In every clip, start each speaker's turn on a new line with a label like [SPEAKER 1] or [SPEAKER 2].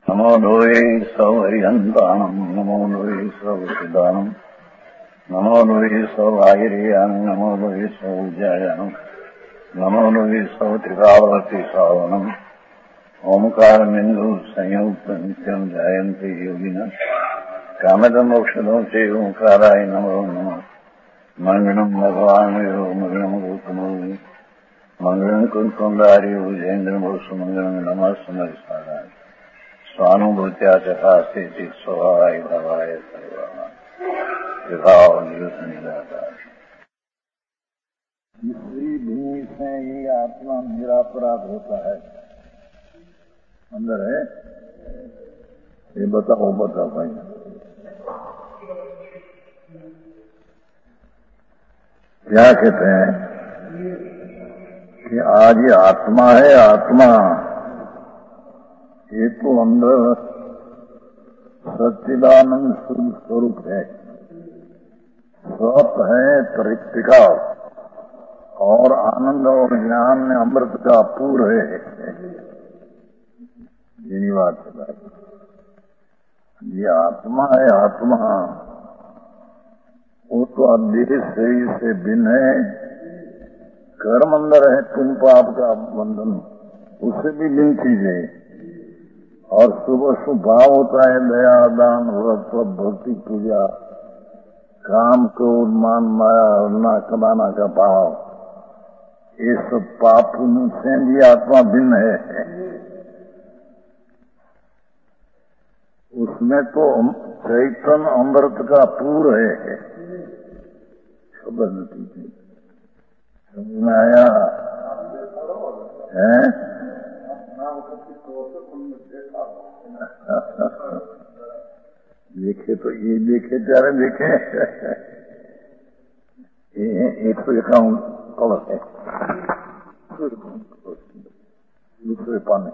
[SPEAKER 1] नमो लोये सौहरिहन्ताणम् नमो लोये सौहृदानम् नमो लोये सौभागिर्यानम् नमो लोये सौज्यायानम् नमो लोये सौत्रिकावती सावनम् ओंकारमिन्दु संयुक्त नित्यम् जायन्ते योगिनः कामदमोक्षदो चे ओंकाराय नमो नमः मङ्गलम् भगवान् मङ्गलम् गौतमो मङ्गलम् कुन्कुन्दार्यो जयेन्द्रमोसु मङ्गलम् नमः समरिसाराय स्वानुभूत्या चकास्ते स्वभावाय भवाय सर्वाः विभाव निराकार। तीसरी भूमि से ये आत्मा निरापराध होता है, अंदर है। ये बताओ भाई, क्या कहते हैं कि आज ये आत्मा है। आत्मा ये तो अंदर सच्चिदानंद स्वरूप है, सत है, तृप्तिका और आनंद और ज्ञान में अमृत का पूर है। यही बात है। ये आत्मा है, आत्मा वो तो देह शरीर से भिन्न है। कर्म अंदर है, तुम पाप का बंधन, उससे भी भिन्न चीज है। और सुबह स्वभाव होता है दया, दान, व्रत, भक्ति, पूजा, काम, क्रोध, मान, माया और ना कमाना का भाव। ये सब पाप से भी आत्मा भिन्न है। उसमें तो चैतन्य अमृत का पूर है। समझ में आया है? देखे तो ये देखे प्यारे देखे। 151 कलश है दूसरे पाने,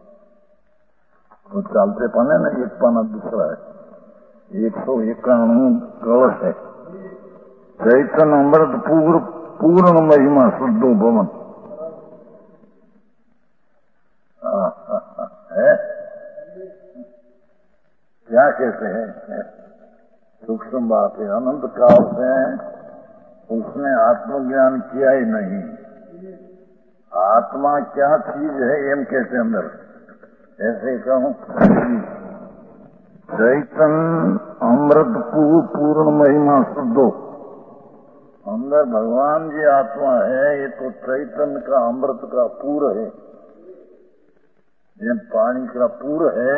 [SPEAKER 1] वो चालते पाने ना, एक पाना दूसरा है। 151 कलश है। चैतन्य अमृत पूर्ण महिमा शुद्धो भवन है। क्या कहते हैं? सूक्ष्म बात है। अनंत काल से उसने आत्मज्ञान किया ही नहीं। आत्मा क्या चीज है एम कहते अंदर। ऐसे कहूं, चैतन्य अमृत पूर्ण महिमा शुद्धो। अंदर भगवान जी आत्मा है। ये तो चैतन्य का अमृत का पूर है। ये पानी का पूर है,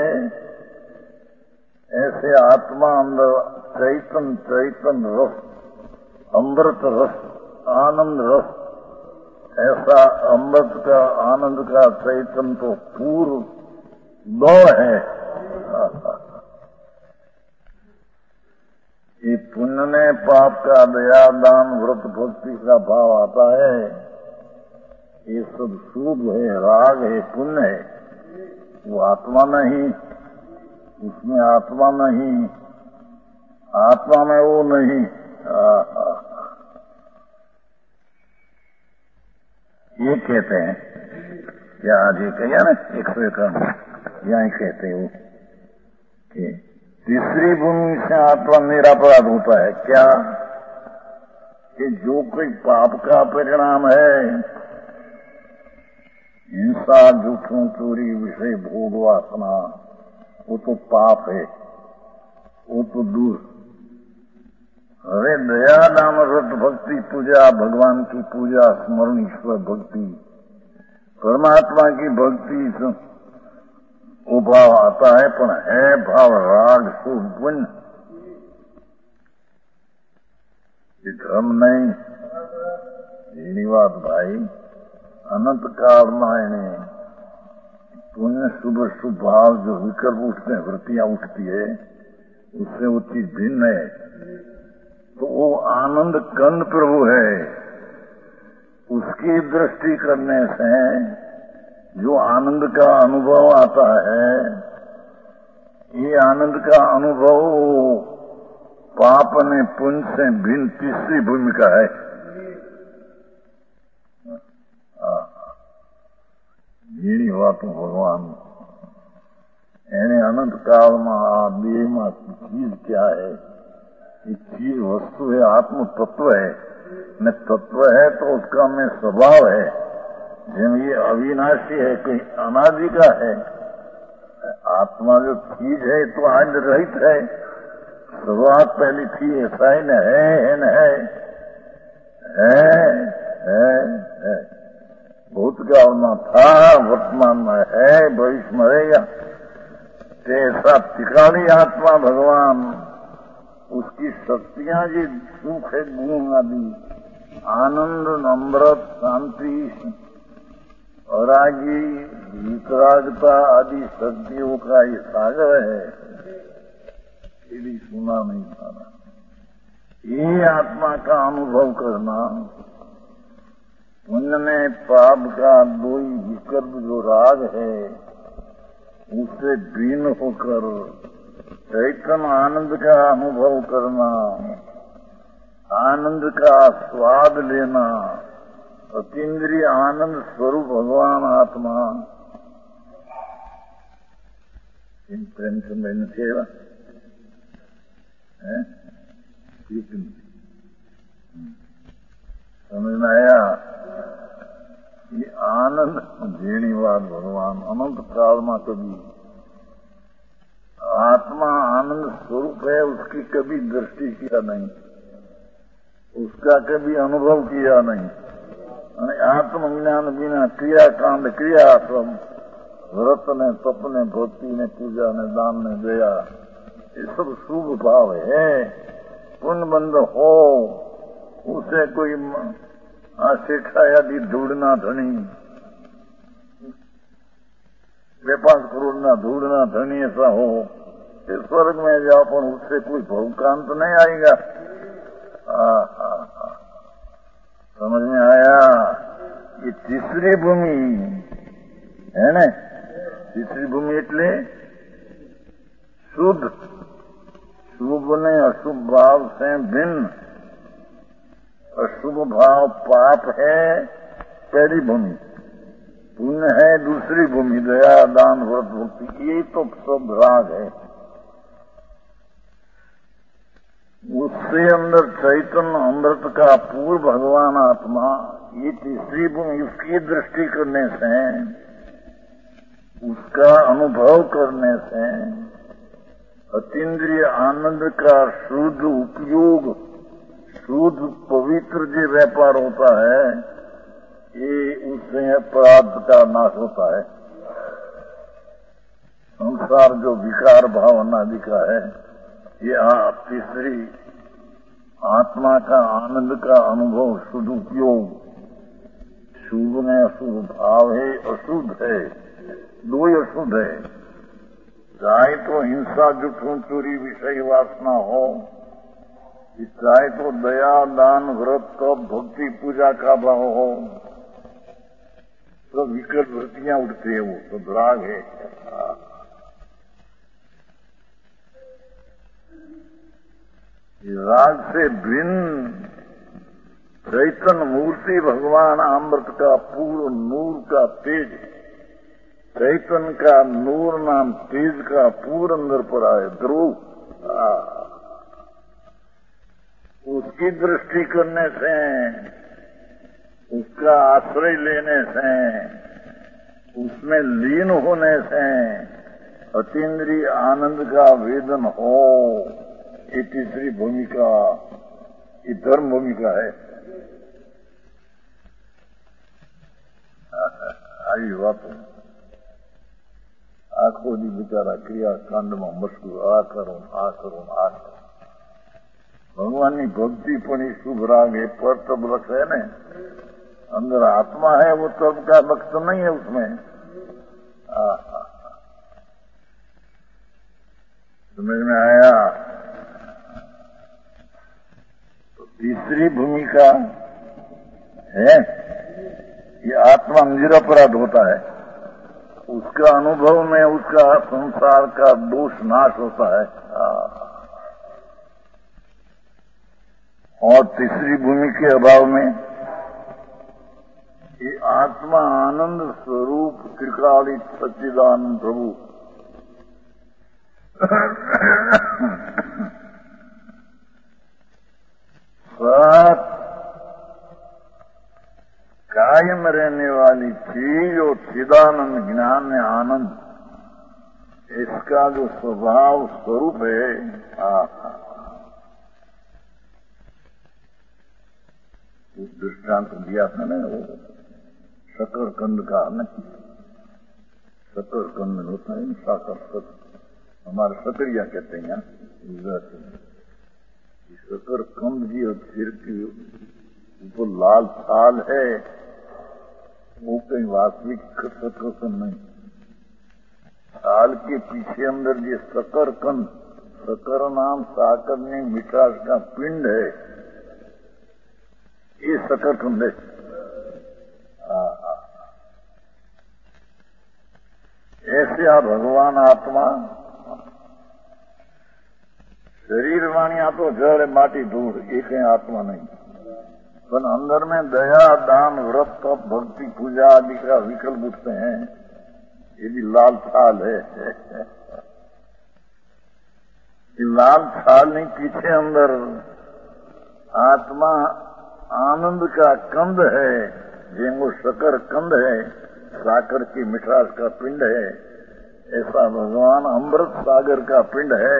[SPEAKER 1] ऐसे आत्मा अंदर चैतन्य रस, अमृत रस, आनंद रस, ऐसा अमृत का आनंद का चैतन्य तो पूर्व दो है। ये पुण्य ने पाप का दया, दान, व्रत, भक्ति का भाव आता है। ये सब शुभ है, राग है, पुण्य है। वो आत्मा नहीं, उसमें आत्मा नहीं, आत्मा में वो नहीं। ये कहते हैं क्या? आज ये कहिए ना 151 यही कहते हो कि तीसरी भूमि से आत्मा निरापराध होता है। क्या कि जो कोई पाप का परिणाम है, हिंसा, झूठों, चोरी, विषय, भोग, वासना, वो तो पाप है, वो तो दूर। अरे दया, दान, व्रत, भक्ति, पूजा, भगवान की पूजा, स्मरण, ईश्वर भक्ति, परमात्मा की भक्ति, वो भाव आता है। पर है भाव राग, शुभ, पुण्य, ये धर्म नहीं। यही बात भाई। अनंत काल में पुण्य, शुभ भाव जो विकल्प उठते हैं, वृत्तियां उठती है, उससे वो चीज भिन्न है। तो वो आनंद कंद प्रभु है। उसकी दृष्टि करने से जो आनंद का अनुभव आता है, ये आनंद का अनुभव पाप ने पुण्य से भिन्न तीसरी भूमिका है। यही हुआ तो भगवान એને અનંત કાળમાં આ દેહમાં ચીજ क्या है? ये चीज वस्तु है, आत्म तत्व है न तत्व है तो उसका में स्वभाव है। जिन ये अविनाशी है, कहीं अनादि का है। आत्मा जो चीज है तो आज रहित है, शुरुआत पहली थी, ऐसा ही न है भूतकाल में था, वर्तमान में है, भविष्य में रहेगा। ऐसा टिकाली आत्मा भगवान, उसकी शक्तियां जी सुख है, गुण आदि, आनंद, अमृत, शांति, वैरागी, वितरागता आदि शक्तियों का ये सागर है। ये भी सुना नहीं पाना। ये आत्मा का अनुभव करना, पुण्य में पाप का दो ही विकल्प जो राग है, उससे भिन्न होकर चैतन्य आनंद का अनुभव करना, आनंद का स्वाद लेना, अतीन्द्रिय आनंद स्वरूप भगवान आत्मा इन प्रेम से मैंने सेवा समझ में आया? ये आनंद झेड़ीवाद भगवान अनंत काल में कभी आत्मा आनंद स्वरूप है, उसकी कभी दृष्टि किया नहीं, उसका कभी अनुभव किया नहीं। आत्मज्ञान बिना क्रियाकांड क्रिया सब व्रत ने, तप ने, भक्ति ने, पूजा ने, दान ने, दया, ये सब शुभ भाव है। पुण्य बंद हो, उसे कोई शिक्षा आदि ढूंढना धनी, 5 करोड़ ना ढूंढना धनी ऐसा हो, फिर स्वर्ग में जाओ, पर उससे कोई भवकांत नहीं आएगा। समझ में आया? ये तीसरी भूमि है ना, तीसरी भूमि એટલે शुद्ध, शुभ ने अशुभ भाव से भिन्न। अशुभ भाव पाप है पहली भूमि, पुण्य है दूसरी भूमि, दया, दान, व्रत, भक्ति, ये तो सब राग है। उससे अंदर चैतन्य अमृत का पूर्ण भगवान आत्मा, ये तीसरी भूमि, उसकी दृष्टि करने से, उसका अनुभव करने से अतीन्द्रिय आनंद का शुद्ध उपयोग, शुद्ध पवित्र जो व्यापार होता है, ये उससे प्रारब्ध का नाश होता है। संसार जो विकार भाव अनादि का है, ये तीसरी आत्मा का आनंद का अनुभव, शुद्ध उपयोग, शुभ में अशुभ भाव है, अशुद्ध है, दो ही अशुद्ध है। चाहे तो हिंसा, जुठूं, चोरी, विषय वासना हो, चाहे तो दया, दान, व्रत, तप, भक्ति, पूजा का भाव हो, सब विकट वृत्तियां उठती है, वो सब राग है। राग से भिन्न चैतन्य मूर्ति भगवान अमृत का पूर्ण नूर का तेज, चैतन्य का नूर नाम तेज का पूर्ण अंदर पर आए, ध्रुव, उसकी दृष्टि करने से, उसका आश्रय लेने से, उसमें लीन होने से अतीन्द्रिय आनंद का वेदन हो, ये तीसरी भूमिका, ये धर्म भूमिका है। आई बात आखो दी बेचारा क्रिया कांड में मशगूल, आ करो, आ करो, आ करो। भगवान की भक्ति पण शुभ राग है, पर तब लक्ष है न, अंदर आत्मा है, वो तब का लक्ष तो नहीं है उसमें। समझ में आया? तो तीसरी भूमिका है, ये आत्मा निरपराध होता है, उसका अनुभव में उसका संसार का दोष नाश होता है। और तीसरी भूमि के अभाव में ये आत्मा आनंद स्वरूप त्रिकालिक सच्चिदानंद प्रभु सत कायम रहने वाली चीज और चिदानंद ज्ञान है, आनंद, इसका जो स्वभाव स्वरूप है, उस दृष्टांत दिया था ना, वो शकरकंद का नहीं, शकरकंद होता है साकर, हमारे सकरिया कहते हैं शकरकंद की और सिर की ऊपर लाल छाल है, वो कहीं वास्तविक शकरकंद नहीं, छाल के पीछे अंदर ये शकरकंद, शकर नाम साकर में मिठास का पिंड है, ये शकरकंद है। ऐसे आप भगवान आत्मा, शरीर वाणिया तो जड़ माटी धूल, एक है आत्मा नहीं, पर अंदर में दया दान व्रत तप भक्ति पूजा आदि का विकल्प उठते हैं, ये भी लाल छाल है। ये लाल छाल नहीं, पीछे अंदर आत्मा आनंद का कंद है, जेंगो शकर कंद है, साकर की मिठास का पिंड है, ऐसा भगवान अमृत सागर का पिंड है।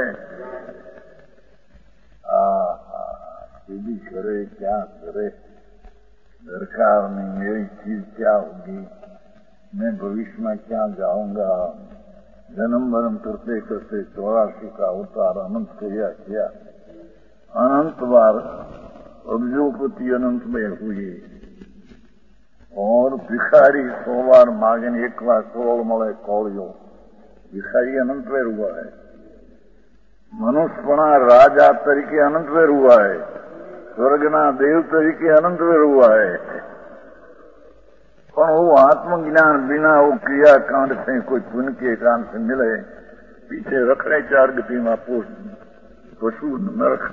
[SPEAKER 1] भी करे क्या करे, दरकार नहीं, मेरी चीज क्या होगी, मैं भविष्य में क्या जाऊंगा, जन्म मरण करते करते 84 का अवतार अनंत किया, अनंत बार अब्जोपति अनंत में हुई, और भिखारी 100 बार मांगे 1 लाख करोड़ मले कौड़ियों, भिखारी अनंत वेर हुआ है, मनुष्यपणा राजा तरीके अनंत वेर हुआ है, स्वर्गना देव तरीके अनंत वेर हुआ है, पर वो आत्मज्ञान बिना वो क्रिया कांड से कोई पुण्य के कांड से मिले, पीछे रखड़े 4 गति में पशु नरक।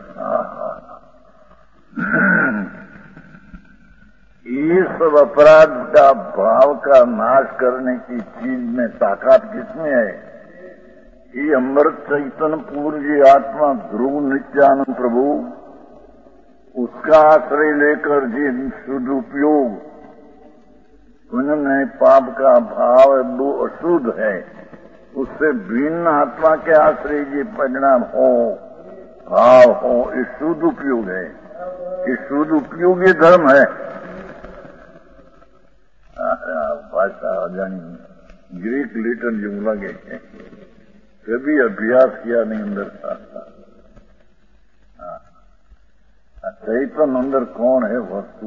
[SPEAKER 1] ये सब अपराध का भाव का नाश करने की चीज में ताकत किसमें है? ये अमृत चैतन्य पूर्व आत्मा ध्रुव नित्यानंद प्रभु, उसका आश्रय लेकर जिन शुद्ध उपयोग, उनमें पाप का भाव वो अशुद्ध है, उससे भिन्न आत्मा के आश्रय ये परिणाम हो, भाव हो, ये शुद्ध उपयोग है, ये शुद्ध उपयोग ये धर्म है। भाषा जानी ग्रीक लिटन जो लगे, कभी अभ्यास किया नहीं अंदर था। चैतन्य अंदर कौन है वस्तु?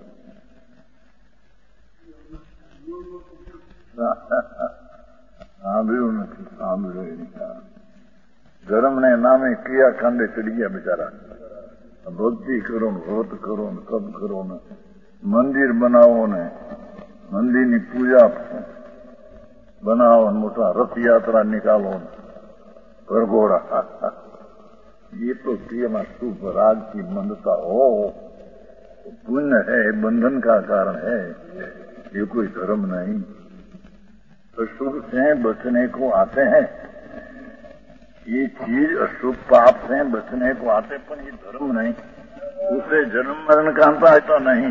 [SPEAKER 1] સાંભળ્યું નથી, સાંભળ્યું નહીં, ધર્મ ને નામે ક્રિયા કાંડે ચડી ગયા બિચારા, ભક્તિ કરો ને વ્રત કરો ને તપ કરો ને મંદિર બનાવો ને મંદિરની પૂજા બનાવો ને મોટા રથયાત્રા निकालो ને परघोड़ा, ये तो क्रिया में शुभ राग की मंदता हो, पुण्य है, बंधन का कारण है, ये कोई धर्म नहीं। अशुभ से बचने को आते हैं, ये चीज अशुभ पाप से बचने को आते, पर ये धर्म नहीं, उसे जन्म मरण का अंत आता नहीं।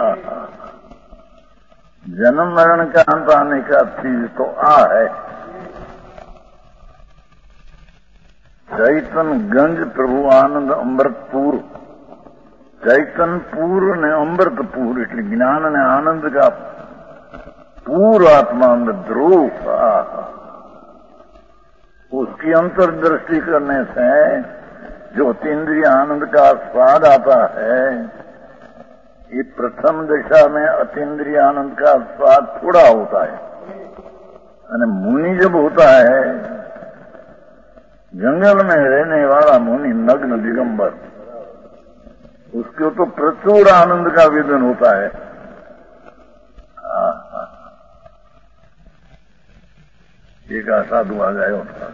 [SPEAKER 1] जन्म मरण का अंत आने का चीज तो है चैतन गंज प्रभु आनंद अमृतपुर, चैतन पूर्व ने अमृतपुर, એટલે ज्ञान ने आनंद का पूर्ण आत्मा अंदर ध्रुव, उसकी अंतर्दृष्टि करने से जो अतीन्द्रिय आनंद का स्वाद आता है, ये प्रथम दिशा में अतीन्द्रिय आनंद का स्वाद थोड़ा होता है, और मुनि जब होता है, जंगल में रहने वाला मुनि नग्न दिगंबर, उसको तो प्रचुर आनंद का वेदन होता है। एक साधु आ गए उनका,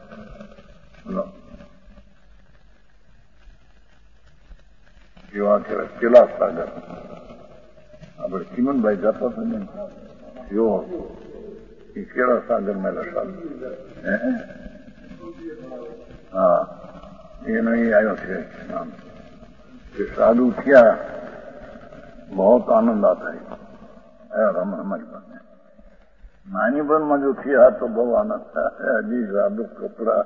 [SPEAKER 1] कैलाश सागर, આપણે ચીમનભાઈ જતા હતા ને, જો એ कैलाश सागर में लसा हाँ ये नहीं आयो थे नाम साधु थिया बहुत आनंद आता है रमण मन नानी बन में जो थिया तो बहुत आनंद था अजी साधु कपड़ा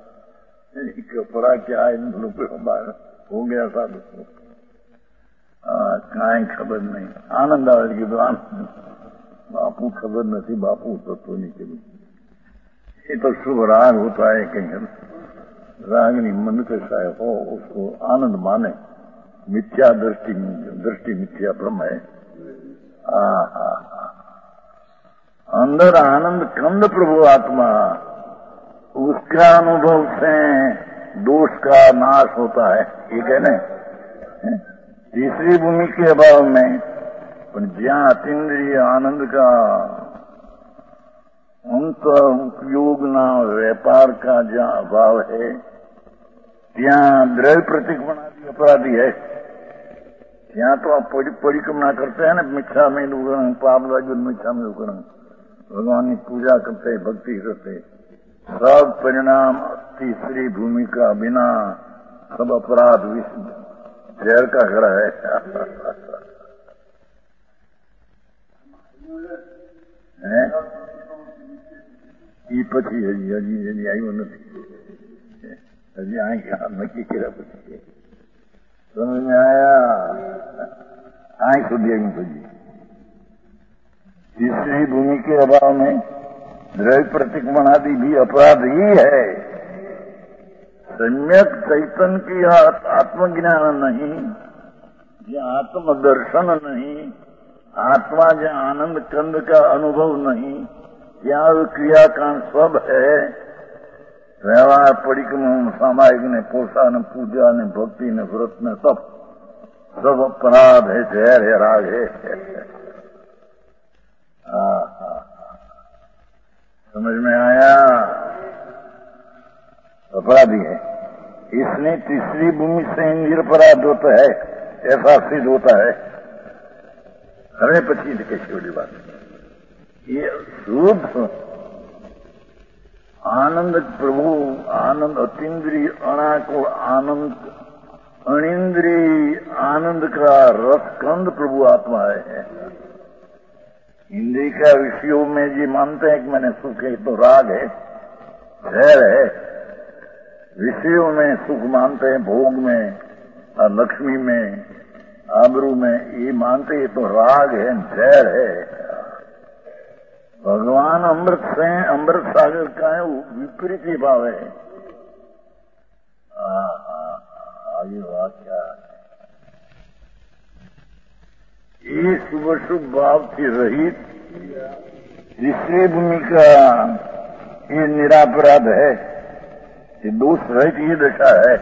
[SPEAKER 1] क्या है रुपये बार हो गया साधु को काई खबर नहीं आनंद आवे की तो आनंद बापू खबर नहीं बापू तो नहीं चली ये तो शुभ राग होता है कहीं रागनी मन के साय हो उसको आनंद माने मिथ्या दृष्टि मिथ्या ब्रह्म है। अंदर आनंद कंद प्रभु आत्मा उसका अनुभव से दोष का नाश होता है ठीक है न। तीसरी भूमि के अभाव में ज्ञान अतीन्द्रिय आनंद का अंत उपयोग ना व्यापार का जहाँ अभाव है ત્યાં દ્રવ્ય પ્રતિક્રમણાથી अपराधी है। ત્યાં तो आप परिक्रमणा करते हैं ना मिथ्या में उगरण पाप लाजन मिथ्या में उगरण भगवान की पूजा करते भक्ति करते सब परिणाम तीसरी भूमि का बिना सब अपराध जहर का घड़ा है। ये पची हजी आयु नहीं हजी आई क्या नक्की केरा पची समझ में आया आई सुधी आई पची तीसरी भूमि के अभाव में द्रव्य प्रतिक्रमण आदि भी अपराध ही है। सम्यक चैतन्य की आत्मज्ञान नहीं जहाँ आत्मदर्शन नहीं आत्मा जहाँ आनंद कंद का अनुभव नहीं यहाँ क्रियाकांड सब है। व्यवहार परिक्रम सामायिक ने पोषा ने पूजा ने भक्ति ने व्रत ने सब अपराध है जहर है राग है। समझ में आया अपराधी है इसलिए तीसरी भूमि से निरपराध होता है ऐसा सिद्ध होता है। हमें पची कैसी वाली बात ये शुद्ध आनंद प्रभु आनंद अतीन्द्रिय अणा को आनंद अनिंद्रिय आनंद का रस कंद प्रभु आत्मा है। इंद्रिय का विषयों में जी मानते हैं कि मैंने सुख है तो राग है जहर है। विषयों में सुख मानते हैं भोग में और लक्ष्मी में आबरू में ये मानते हैं तो राग है जहर है। भगवान अमृत से अमृत सागर का है विपरीत ही भाव है। आगे वाक्य ये शुभ शुभ भाव की रहित तीसरी भूमि का ये निरापराध है ये दोष रहित ये दशा है।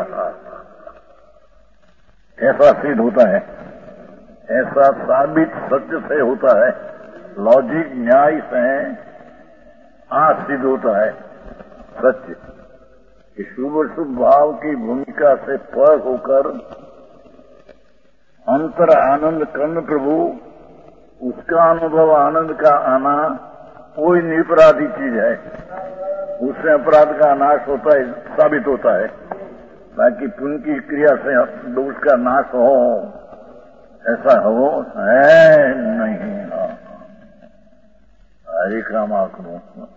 [SPEAKER 1] ऐसा सिद्ध होता है ऐसा साबित सत्य से होता है लॉजिक न्याय से सिद्ध होता है सत्य कि शुभ शुभ भाव की भूमिका से पर होकर अंतर आनंद कर्ण प्रभु उसका अनुभव आनंद का आना कोई निरपराधी चीज है उससे अपराध का नाश होता है साबित होता है। बाकी पुण्य की क्रिया से दोष का नाश हो ऐसा हो है नहीं। हरे काम आंकड़ों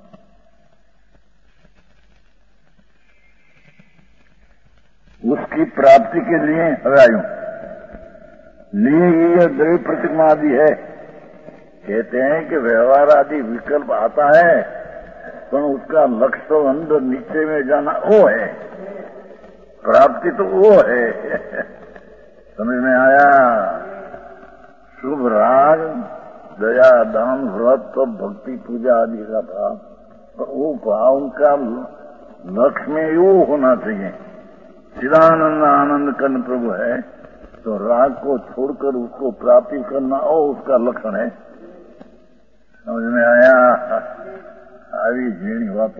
[SPEAKER 1] उसकी प्राप्ति के लिए हरायूं लिए ये द्रव्य प्रतिमा आदि है। कहते हैं कि व्यवहार आदि विकल्प आता है पर उसका लक्ष्य तो अंदर नीचे में जाना वो है प्राप्ति तो वो है। समझ में आया। शुभ राग दया दान व्रत तो भक्ति पूजा आदि का भाव तो वो भाव का लक्ष्य में यो होना चाहिए। चिदानंद आनंद कर्ण प्रभु है तो राग को छोड़कर उसको प्राप्ति करना और उसका लक्षण है। समझ में आया। આવી ઝીણી વાતો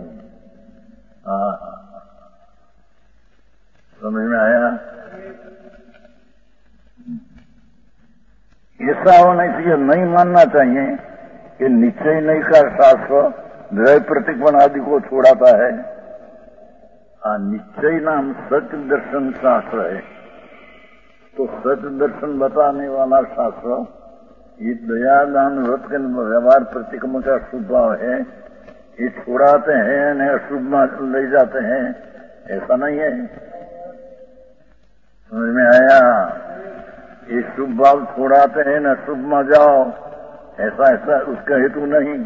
[SPEAKER 1] समझ में आया। ऐसा होना चाहिए नहीं मानना चाहिए कि निश्चय नहीं का शास्त्र द्रव्य प्रतिक्रमण आदि को छोड़ाता है निश्चय नाम सत्य दर्शन शास्त्र है। तो सत्य दर्शन बताने वाला शास्त्र ये दया दान व्रत के व्यवहार प्रतिक्रम का स्वभाव है, ये छुड़ाते हैं न अशुभ में ले जाते हैं, ऐसा नहीं है। समझ में आया? ये शुभ भाव छुड़ाते हैं न अशुभ में जाओ, ऐसा ऐसा उसका हेतु नहीं।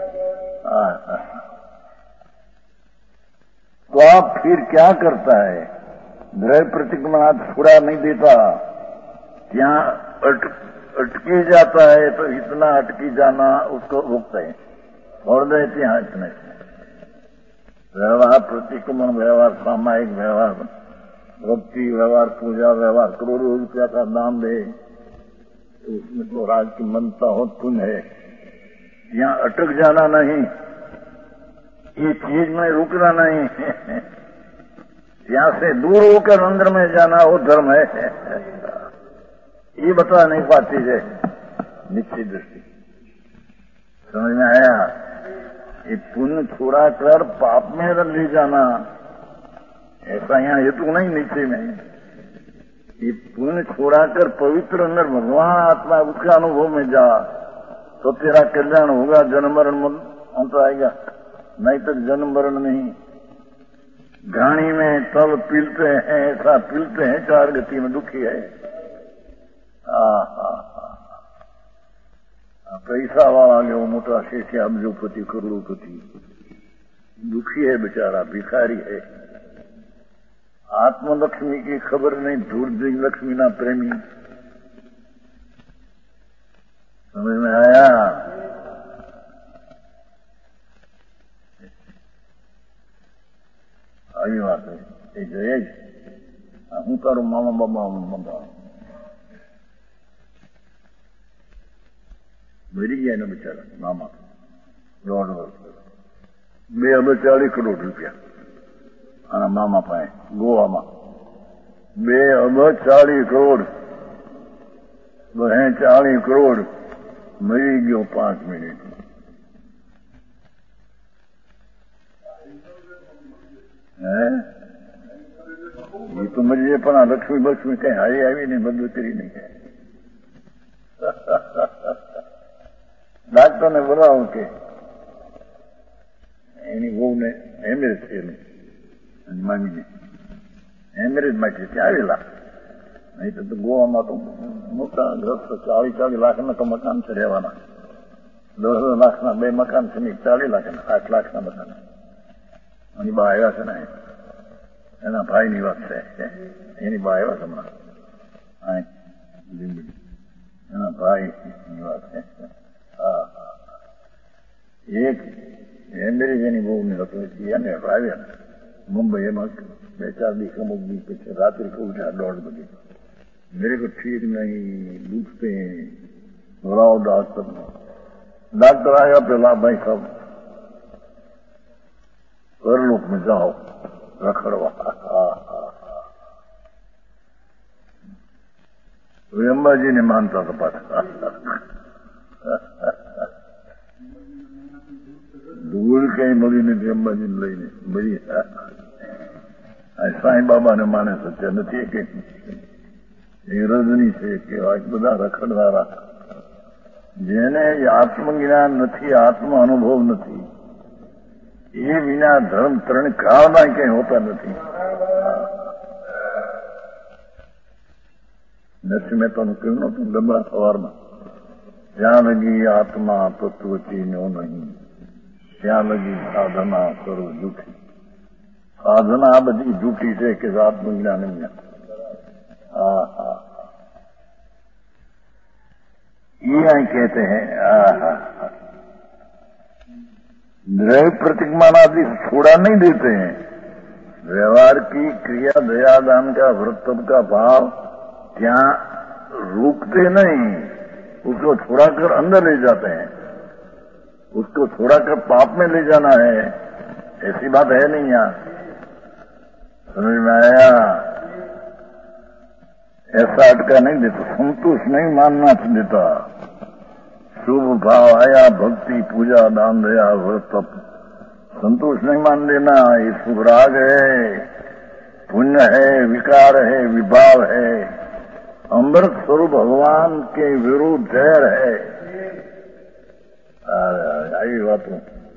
[SPEAKER 1] तो आप फिर क्या करता है? ग्रह प्रतिक्रमण छुड़ा नहीं देता, यहाँ अटकी जाता है, तो इतना अटकी जाना उसको भुगते हैं, छोड़ देते हैं इतने से। व्यवहार प्रतिक्रमण, व्यवहार सामायिक व्यवहार, भक्ति व्यवहार, पूजा व्यवहार, करोड़ों रुपया का दान दे तो उसमें तो राज की मनता हो पुण्य है। यहाँ अटक जाना नहीं, ये चीज में रुकना नहीं, यहाँ से दूर होकर अंदर में जाना वो धर्म है। ये बता नहीं पाती है निश्चित दृष्टि। समझ में आया? ये पुण्य छुड़ा कर पाप में ले जाना, ऐसा यहाँ हेतु नहीं नीचे में। ये पुण्य छोड़ाकर पवित्र अंदर भगवान आत्मा उसका अनुभव में जा, तो तेरा कल्याण होगा, जन्म मरण अंत आएगा। नहीं तो जन्म मरण नहीं, घाणी में तल पीलते हैं, ऐसा पीलते हैं, चार गति में दुखी है। पैसा वाला वो मोटा शेष अब्जोपति करोड़पति दुखी है बेचारा, भिखारी है। आत्मलक्ष्मी की खबर नहीं, धूर्ज लक्ष्मी ना प्रेमी। समझ में आया? आई बात है जयेश, हूँ तारू मामा बाबा मम्मा मरी गया ना बेचारा मामा, 1.5 વર્ષ 240 કરોડ રૂપિયા આના મામા પાસે ગોવામાં 240 કરોડ, 40 કરોડ મરી ગયો 5 મિનિટ। ये तो मरीजे पण लक्ष्मी बक्ष्मी कहीं हारी आई नहीं, बदबूतरी नहीं है। डॉक्टर ने बोला के એની વહુને એમરેજ થયેલું અને મામીને એમરેજ માટે 40 લાખ, નહીં તો ગોવામાં તો મોટા ગ્રસ્ત 40 લાખના તો મકાન છે રહેવાના, 10 લાખના 2 મકાન છે ને 40 લાખના 8 લાખના મકાન। એની બા આવ્યા છે ને, એના ભાઈની વાત છે, એની બા આવ્યા છે હમણાં લીંબડી, એના ભાઈની વાત છે। એક એમરેજની બહુને રખડી અને આવ્યા मुंबई में 2-4 दिन का मुक्ति पीछे रात्रि को उठा 1:30 बजे, मेरे को ठीक नहीं, डूबते हैं, बुलाओ डॉक्टर। डॉक्टर आया पहला, भाई साहब परलोक में जाओ रखड़वा। अंबाजी ने मानता था पाठा धूल कहीं मरी नहीं थी, अंबाजी ने लई नहीं मरी। साईं बाबा ने माने सत्य नहीं कि रजनी से कि બધા રખડનારા જેને આત્મજ્ઞાન નથી, આત્મ અનુભવ નથી, એ વિના ધર્મ ત્રણ કાળમાં ક્યાંય હોતા નથી। નરસિંહ મહેતાનું કહ્યું નતું ડબરા સવારમાં, જ્યાં લગી આત્મા તત્વ ચીન્યો નહીં, ત્યાં લગી સાધના સર્વ જૂઠી। साधना बड़ी झूठी से कि आत्मज्ञान में। ये कहते हैं द्रव्य प्रतिमान आदि छोड़ा नहीं देते हैं, व्यवहार की क्रिया दयादान का व्रत का भाव क्या रुकते नहीं, उसको छोड़ाकर अंदर ले जाते हैं, उसको छोड़ाकर पाप में ले जाना है, ऐसी बात है नहीं यहाँ। समझ में आया? ऐसा अटका नहीं देता, संतोष नहीं मानना देता। शुभ भाव आया, भक्ति पूजा दान दया व्रत संतोष नहीं मान लेना। ये शुभ राग है, पुण्य है, विकार है, विभाव है, अमृत स्वरूप भगवान के विरुद्ध जहर है। आई बात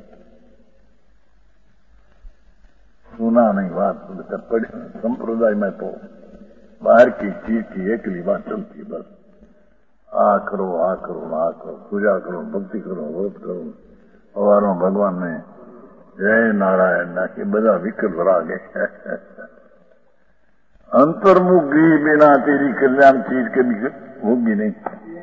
[SPEAKER 1] सुना नहीं, बात पढ़ी संप्रदाय में तो बाहर की चीज की एक ही बात चलती है बस। आ करो, आ करो, आ करो, पूजा करो, भक्ति करो, व्रत करो, अवारों भगवान ने जय नारायण ना के बधा विकल्प रागे। अंतर्मुखी बिना तेरी कल्याण चीज के भी होगी नहीं।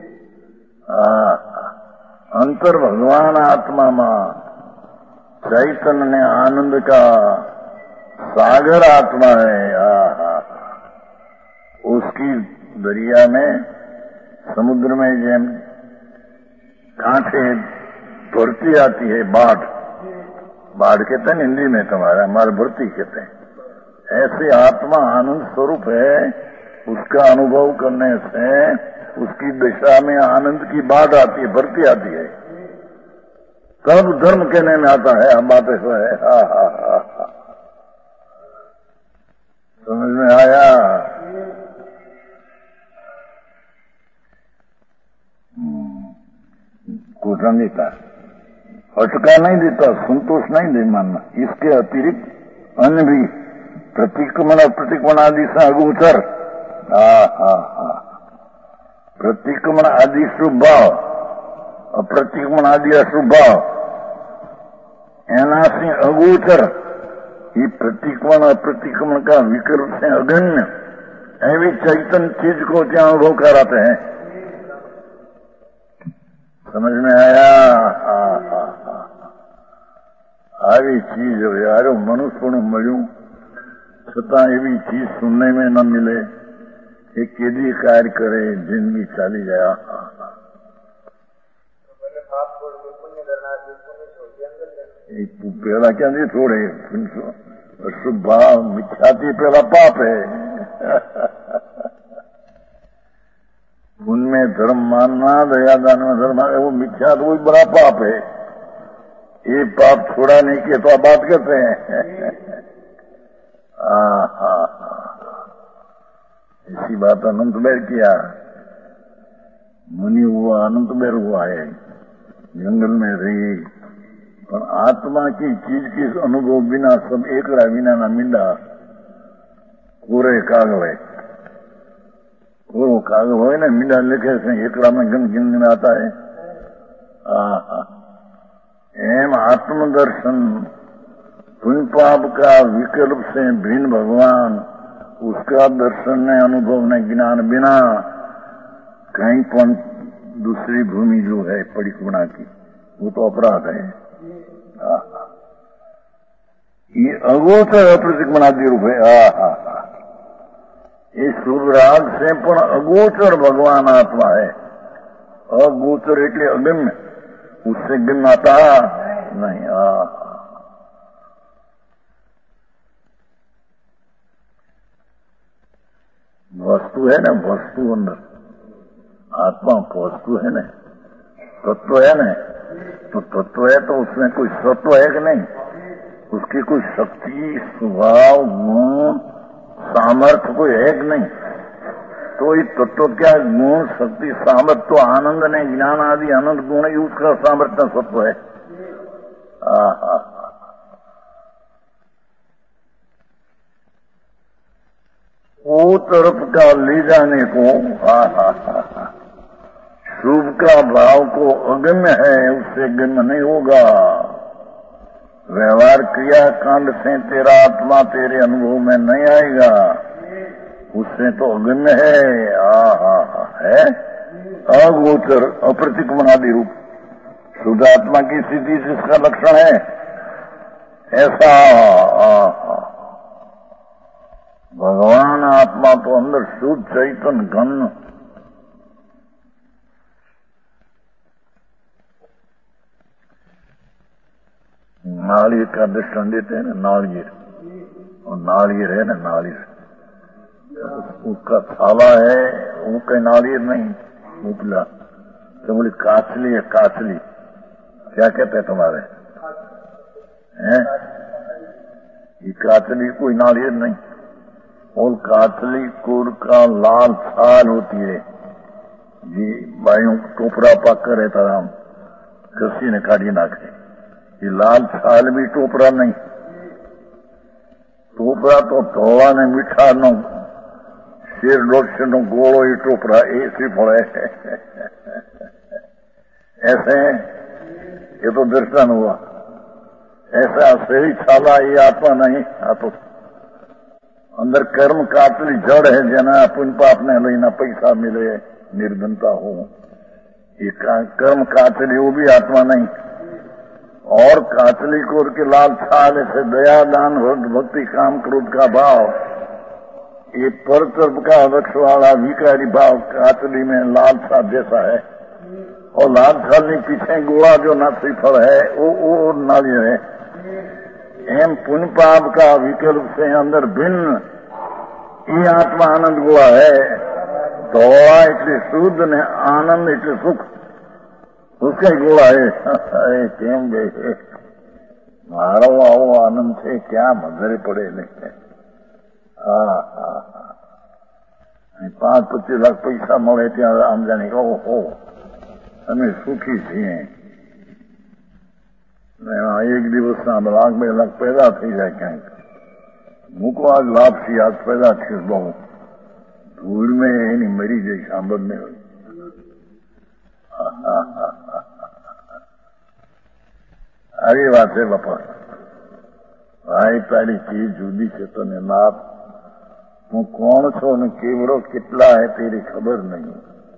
[SPEAKER 1] अंतर भगवान आत्मा में चैतन्य ने आनंद का सागर आत्मा है। उसकी दरिया में, समुद्र में जैन कांठे भरती आती है, बाढ़ कहते हैं हिंदी में, हमारे भरती कहते हैं। ऐसे आत्मा आनंद स्वरूप है, उसका अनुभव करने से उसकी दिशा में आनंद की बाढ़ आती है, भरती आती है, तब धर्म कहने में आता है। हम बात ऐसा है। हा। समझ में आया? कुछ नहीं था, अटका नहीं देता, संतोष नहीं दे मानना। इसके अतिरिक्त अन्य भी प्रतिक्रमण आदि से अगोचर, प्रतिक्रमण आदि शुभ भाव, अप्रतिक्रमण आदि अशुभ भाव, एना से अगोचर, ये प्रतिक्रमण अप्रतिक्रमण का विकल्प से अगण्य ऐसी चैतन्य चीज को क्या अनुभव कराते हैं। समझ में आया? આવી ચીજ યારો મનુષ્યનું મળ્યું છતાં એવી ચીજ સુનने में न मिले, એ કેદી કાર્ય કરે, જિંદગી ચાલી જાય। પેલા ક્યાંથી છોડે? અશુભ ભાવ મિથ્યાથી પેલા પાપ है। उनमें धर्म मानना, दयादान में धर्म, वो मिथ्या तो वही बड़ा पाप है। ये पाप छोड़ा नहीं किया तो आप बात करते हैं। इसी बात अनंत बेर किया, मुनि हुआ, अनंत बेर हुआ है, जंगल में रही, पर आत्मा की चीज की अनुभव बिना सब एकड़ा विना ना मिंडा पूरे कागल है। वो कागज हो ना, मींडा लिखे से एकड़ा में गिन आता है। एम आत्मदर्शन, पुण्य पाप का विकल्प से भिन्न भगवान, उसका दर्शन ने, अनुभव ने, ज्ञान बिना कहीं पर दूसरी भूमि जो है परिक्रमा की, वो तो अपराध है। ये अगोचर अप्रतिक्रमणादि रूप है। ये शुभ राग से पण अगोचर भगवान आत्मा है। अगोचर એટલે अगम्य, उससे गम्य आता नहीं। वस्तु है ना, वस्तु अंदर, आत्मा वस्तु है ना, तत्व है ना, तो तत्व है तो उसमें कोई सत्व है कि नहीं? उसकी कोई शक्ति, स्वभाव, गुण, सामर्थ्य कोई है कि नहीं? तो ये तत्व क्या गुण, शक्ति, सामर्थ्य तो आनंद ने, ज्ञान आदि आनंद गुण ही उसका सामर्थ्य सत्व है। वो तरफ का ले जाने को, शुभ का भाव को अगम्य है, उससे गम्य नहीं होगा। व्यवहार क्रिया कांड से तेरा आत्मा तेरे अनुभव में नहीं आएगा, उससे तो अगम्य है। अगोचर अप्रतिक्रमणादि रूप शुद्ध आत्मा की स्थिति जिसका लक्षण है ऐसा। भगवान आत्मा तो अंदर शुद्ध चैतन्य घन, नालियर का दृष्टान देते हैं ना, नालियर, और नालियर है ना, नालियर उसका थाला है, वो कहीं नालियर नहीं, उपला तो बोली काचली है, काचली क्या कहते हैं तुम्हारे? है। ये कातली कोई नारियल नहीं, और कातली कुर का लाल छाल होती है, ये बायों टोपरा पाकर रहता राम कृषि ने काढ़ी नाखे। ये लाल छाल भी टोपरा नहीं, टोपरा तो धोवा ने मीठा नो शेर डोर नो गोड़ो ही टोपरा ऐसी फड़े ऐसे ये तो दर्शन हुआ। ऐसा सही छाला ये आत्मा नहीं, आ तो अंदर कर्म कातली जड़ है, जना पुण्य पाप ने लेना पैसा मिले निर्धनता हो, ये कर्म कातली वो भी आत्मा नहीं। और कातली को के लाल छाल से दया दान भक्ति काम क्रोध का भाव, ये पर तरफ का वृक्ष वाला विकारी भाव कातली में लाल छाल जैसा है। और लाल छाल ने पीछे गोला जो नाथी फल है वो नारियल है। एम पुण्य पाप का विकल्प से अंदर भिन्न ये आत्मा आनंद गोला है। धोला એટલે શુદ્ધ ने आनंद એટલે सुख, उसका ही गोला है। अरे केम गए मारो आओ आनंद से क्या मजरे पड़े नहीं। 5-25 લાખ પૈસા મળે ત્યાં આમ જાણે ઓહો અમે સુખી છીએ। એક દિવસના લાખ 2 લાખ પેદા થઈ જાય ક્યાંક, મૂકવા જ લાભથી આજ પેદા થયું બહુ ધૂળ મેં એની મરી જઈ સાંભળ નહીં હોય। આવી વાત છે બાપા, ભાઈ તારી ચીજ જુદી છે તને લાભ, હું કોણ છો ને કેવડો કેટલા હે તેરી ખબર નહીં।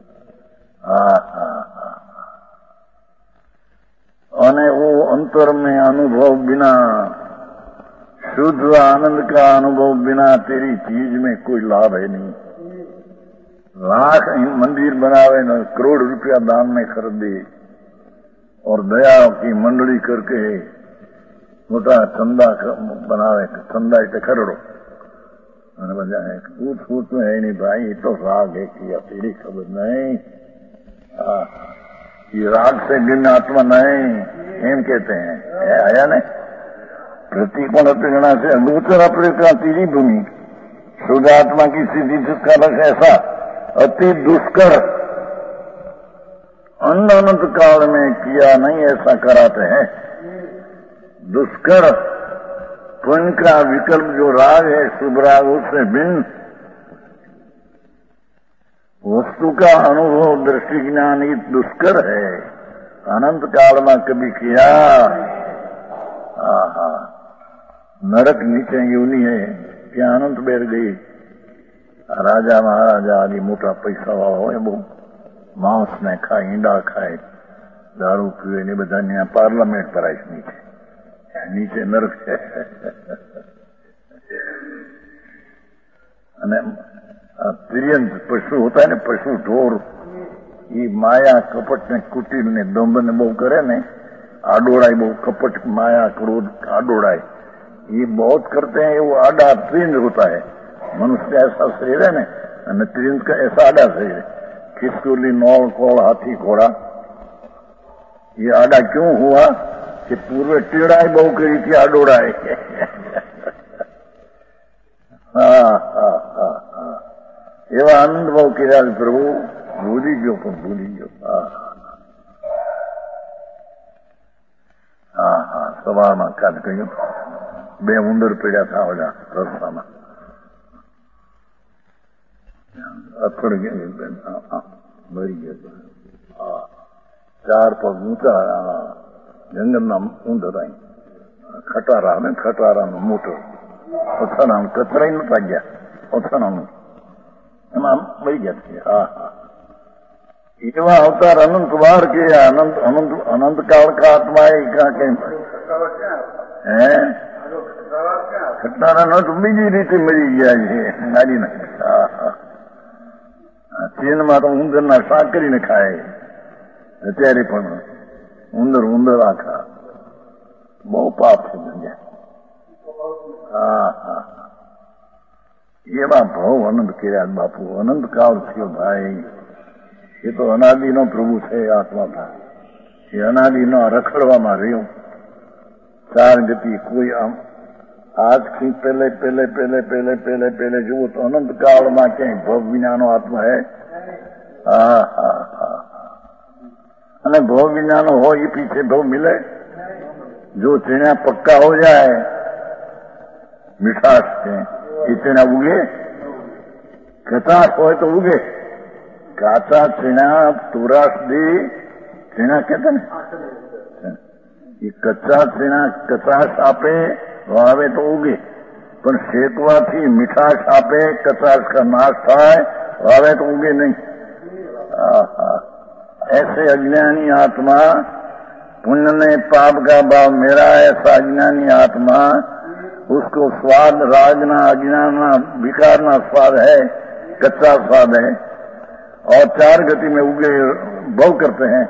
[SPEAKER 1] અને वो अंतर में अनुभव बिना, शुद्ध आनंद का अनुभव बिना तेरी चीज में कोई लाभ है नहीं। लाख मंदिर बनावे न करोड़ रुपया दान में खरीदे और दया की मंडली करके मोटा चंदा बनावे, चंदा इतने खरड़ो मैंने बजाय फूट में है नहीं भाई, ये तो राग है किया तेरी खबर नहीं। ये राग से भिन्न आत्मा नहीं एम कहते हैं। आया ने प्रतिकोण प्रेरणा से दूसरा प्रेरणा तीसरी भूमि शुद्ध आत्मा की सिद्धि जिसका लक्ष्य ऐसा अति दुष्कर अनंत काल में किया नहीं, ऐसा कराते हैं। दुष्कर पुण्य का विकल्प जो राग है शुभ राग, उससे भिन्न वस्तु का अनुभव दृष्टि ज्ञान ही दुष्कर है। अनंत काल में कभी किया नरक नीचे योनि है क्या अनंत बेर गई। राजा महाराजा आदि मोटा पैसा वाला हो बहू मांस ने खाए, ईंडा खाए, दारू पीवे ने બધા ત્યાં पार्लियामेंट पर आई नीचे नरक है। तिर्यंत पशु होता है ने पशु ढोर, ये माया कपट ने कुटिल ने दम्भ ने बहु करे ने आडोड़ाई, बहु कपट माया क्रोध आडोड़ाई ये बहुत करते हैं। वो आडा त्रिंद होता है, मनुष्य ऐसा शरीर है न त्रिंद का ऐसा आडा शरीर है। खिसकोली नौल कोल हाथी घोड़ा, ये आडा क्यों हुआ कि पूर्व टेढ़ाई बहु करी थी आडोड़ाई। एवं आनंद भाव किया प्रभु भूली गयो पण भूली गयो। સવારમાં કાલ કહ્યું 2 ઉંદર પીડ્યા था ઓલા રસ્તામાં, અથડ મરી ગયા। 4 પગ ઊંચા જંગલના ઉંદર આવી ખટારા ને ખટારાનું મોટર ઓછાનાનું કચરાઈ નતા ગયા, ઓછાનાનું એમાં મરી ગયા છે। એવા અવતાર અનંત વાર કે અનંત અનંત અનંત કાળ का आत्मा है कहीं खटारा न तो बीजी रीते मरी गया है नारी ने। चीन में तो उंदर ना साकरी ने खाए त्यारे पण उंदर उंदर आखा बहु पाप से गया। ये भाव अनंत किया बापू, अनंत काल थयो भाई। ये तो अनादि नो प्रभु है आत्मा था, ये अनादि नो रखड़वा में रह्यो चार गति कोई आज की पहले जो तो अनंत काल में कहीं भव विज्ञानो आत्मा है। अने भव विज्ञानो हो ये पीछे भव मिले जो चीना पक्का हो जाए मिठास के इतना उगे कचास हो तो उगे काचा चीना तुरस दी चीना कहते हैं ये कच्चा चीना कचास आपे वावे तो उगे पर शेकवा थी मिठास आपे कचास का नाश थाय वावे तो उगे नहीं। ऐसे अज्ञानी आत्मा पुण्य ने पाप का भाव मेरा ऐसा अज्ञानी आत्मा उसको स्वाद रागना अज्ञाना विकारना स्वाद है कच्चा स्वाद है और चार गति में उगे भव करते हैं।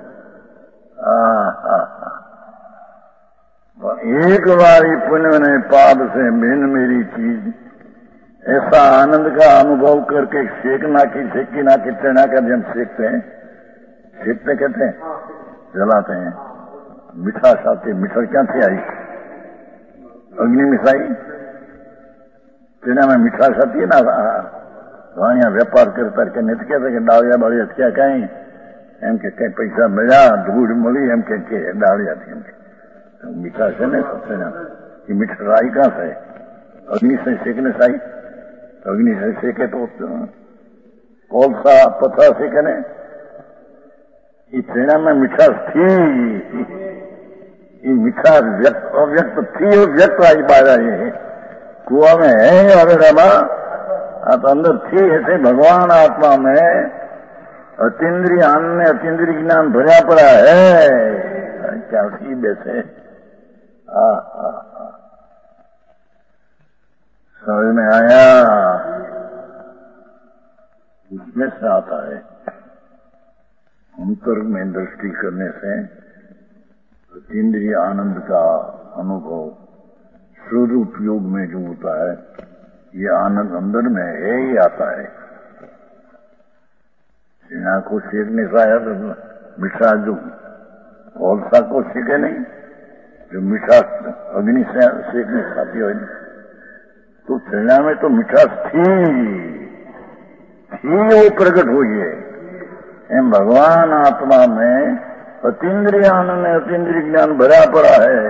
[SPEAKER 1] एक बारी पुण्य ने पाप से भिन्न मेरी चीज ऐसा आनंद का अनुभव करके सेकना की सेकी ना की चना का जन सेकते हैं सेकते कहते हैं जलाते हैं मिठास आती मिठास क्या थी आई अग्नि मिसाई चना में मिठास आती है ना वाणिया व्यापार करता के नहीं कहते कि डालिया बाड़िया क्या कहीं एम के कहीं पैसा मिला धूड़ मिली एम के डालिया थी एम के मिठास है ना सबसे ना कि मिठाई कहाँ से अग्नि से सेकने से आई अग्नि से सेके तो कौन सा पत्थर सेकने ये चेना में मिठास थी ये मिठास अव्यक्त थी और व्यक्त आई बाहर आई है कुआ में है अरे रमा आप अंदर थी ऐसे भगवान आत्मा में अतीन्द्रिय आनंद अतीन्द्रिय ज्ञान भरा पड़ा है क्या सी बैसे समझ में आया उसमें से आता है अंतर में दृष्टि करने से अतीन्द्रिय आनंद का अनुभव स्वरूप योग में जो होता है ये आनंद अंदर में है ही आता है। सीना को सेकने से आया तो मिठा जो कौलसा को सेके नहीं जो मिठा अग्नि से सेकने खाती हो तो सेना में तो मिठास थी वो प्रकट हुई है। एम भगवान आत्मा में अतीन्द्रिय आनंद अतीन्द्रिय ज्ञान भरा पड़ा है।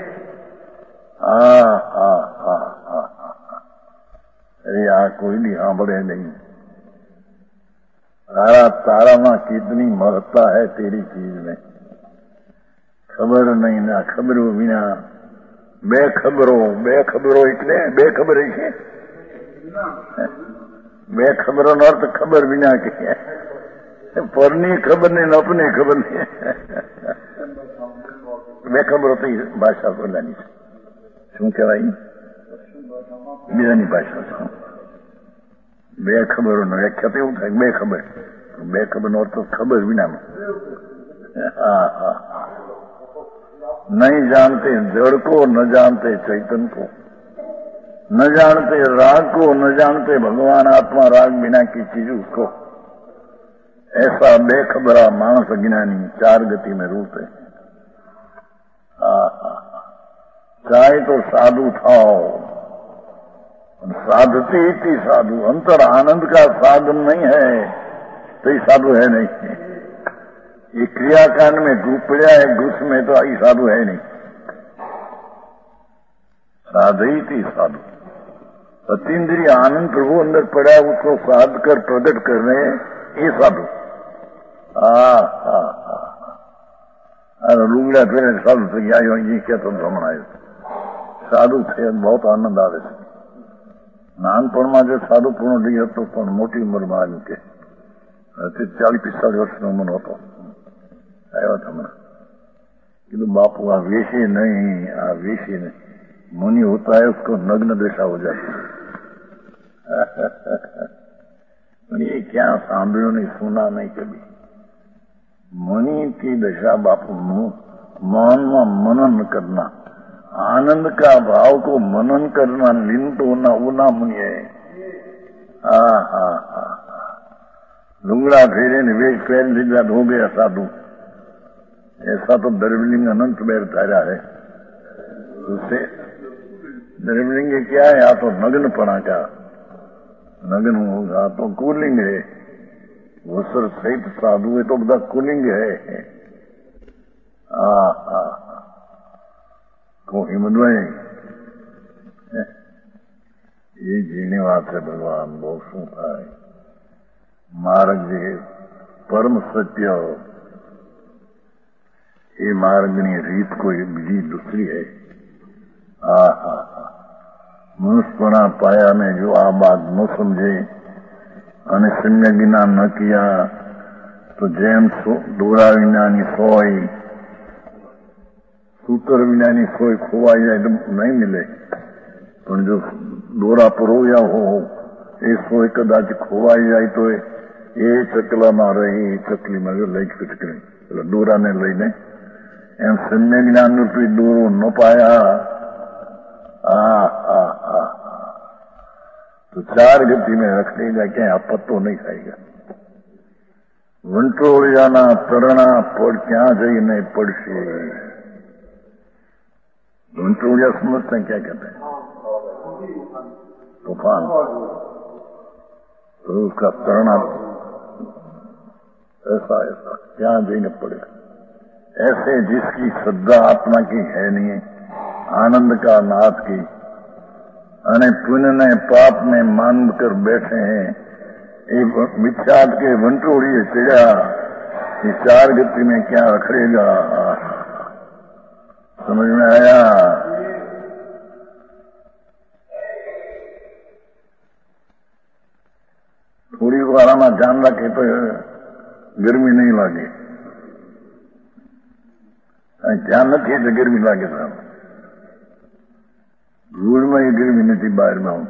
[SPEAKER 1] अरे आ कोई भी सांभळे नहीं तारा में कितनी महत्ता है तेरी चीज में खबर नहीं ना खबरों बिना बेखबरों इतने बेखबर है बेखबरों अर्थ खबर बिना के पરની खबर नहीं अपने खबर नहीं बेखबरों तो भाषा बोलनी शू कहवाय બીજાની ભાષા બેખબરો વ્યાખ્યા તો એવું થાય બેખબર નો અર્થ ખબર વિનાનો नहीं जानते जड़ को न जानते चैतन्य को न जानते राग को न जानते भगवान आत्मा राग बिना की चीज उसको ऐसा बेखबरा मानस अज्ञानी चार गति में रूप है। चाहे तो साधु थाओ साधती थी साधु अंतर आनंद का साधन नहीं है तो ये साधु है नहीं। ये क्रियाकांड में घुपड़िया है घुस में तो आई साधु है नहीं। साधई थी साधु अतीन्द्रिय आनंद प्रभु अंदर पड़ा उसको साध कर प्रकट कर रहे ये साधु। लुगड़ा फिर साधु थे आयो ये क्या तुम भ्रमण आयो साधु थे बहुत आनंद आवे છે। નાનપણમાં જો સાધુ પૂર્ણ થઈ હતો પણ મોટી ઉંમરમાં આવ્યું કે 40-45 વર્ષનો ઉંમર હતો આવ્યા તમે કીધું बापू आ वेशी नहीं मुनि होता है उसको नग्न दशा हो जाती है। ये क्या सांभळ्यो नहीं सुना नहीं कभी मुनि की दशा बापू मौन में मनन करना आनंद का भाव को मनन करना लीन तो होना वो ना मुनि है। लुंगड़ा फेरे ने वेश पहन लीधा हो गया साधु ऐसा तो दरबलिंग अनंत बैर तारा है। उसे द्रविलिंग क्या है? या तो नग्नपना का नग्न होगा तो कूलिंग है, वस्त्र सहित साधु है तो बदा कूलिंग है। को हिमद्वय ये जीने વાત है भगवान બહુ શું થાય માર્ગ જે પરમ સત્ય ये मार्गनी रीत कोई बीजी दूसरी है। मनुष्यपना पाया में जो आ बात न समझे અને सम्यक ज्ञान न किया तो जेम डोरा विनानी सोई सूत्र विनानी सोई खोवाई जाए तो नहीं मिले, पर जो डोरा परोया हो ये सोई कदाच खोवाई जाए तो ये चकला में रही चकली में लई खटकरी डोरा ने लईने एम सम्यक ज्ञान रूपी डोरो न पाया तो चार गति में रखने क्या पत्तो नहीं खाएगा। वंटोलियाना तरणा पड़ क्या जाइए नहीं पड़શે। वंटोलिया समझते हैं क्या कहते हैं? तूफान। तो उसका तरणा ऐसा ऐसा क्या जाइए पड़ेगा। ऐसे जिसकी श्रद्धा आत्मा की है नहीं, आनंद का नाथ की, अने पुण्य ने पाप में मान कर बैठे हैं, ये मिथ्यात के वंटोड़िए चिड़ा ये चार गति में क्या रखड़ेगा। समझ में आया? थोड़ी बार में ध्यान रखे तो गर्मी नहीं लागे, ध्यान रखिए तो गर्मी लागे साहब। धूल में ही गर्मी नहीं बाहर में हूं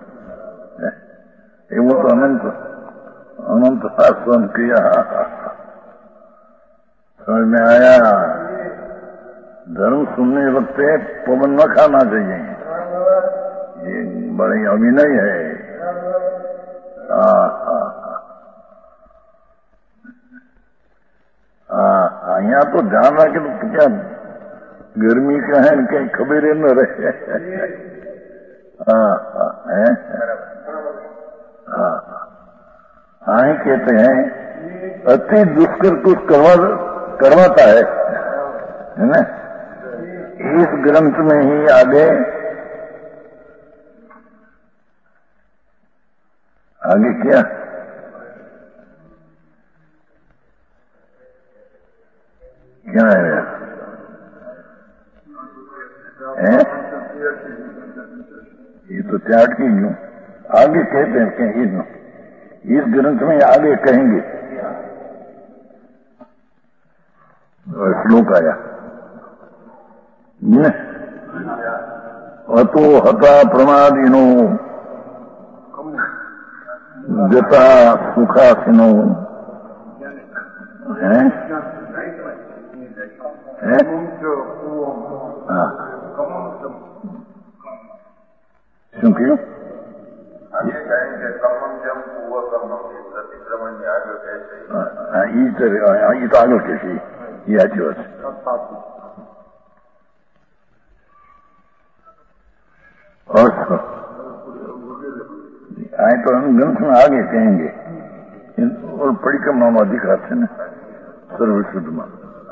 [SPEAKER 1] तो अनंत आश्रम किया। समझ में आया? धर्म सुनने वक्त पवन न खाना चाहिए, ये बड़ी अभिनय है। यहाँ तो ध्यान रखे तो क्या गर्मी का है कहीं खबर न रहे। हाँ कहते हैं अति दुष्कर कुछ करवाता है ना। इस ग्रंथ में ही आगे क्या क्या है? ये तो त्याग की यूं आगे कहते हैं कहीं इस ग्रंथ में आगे कहेंगे। श्लोक आया अतो हता प्रमादिनो जता सुखासिनो है। શું કહ્યું? એ તો આગળ કહેશે, એ સાચી વાત છે। तो हम ग्रंथ में आगे कहेंगे और परिक्रमा में अधिकार है ना सर्वशुद्ध में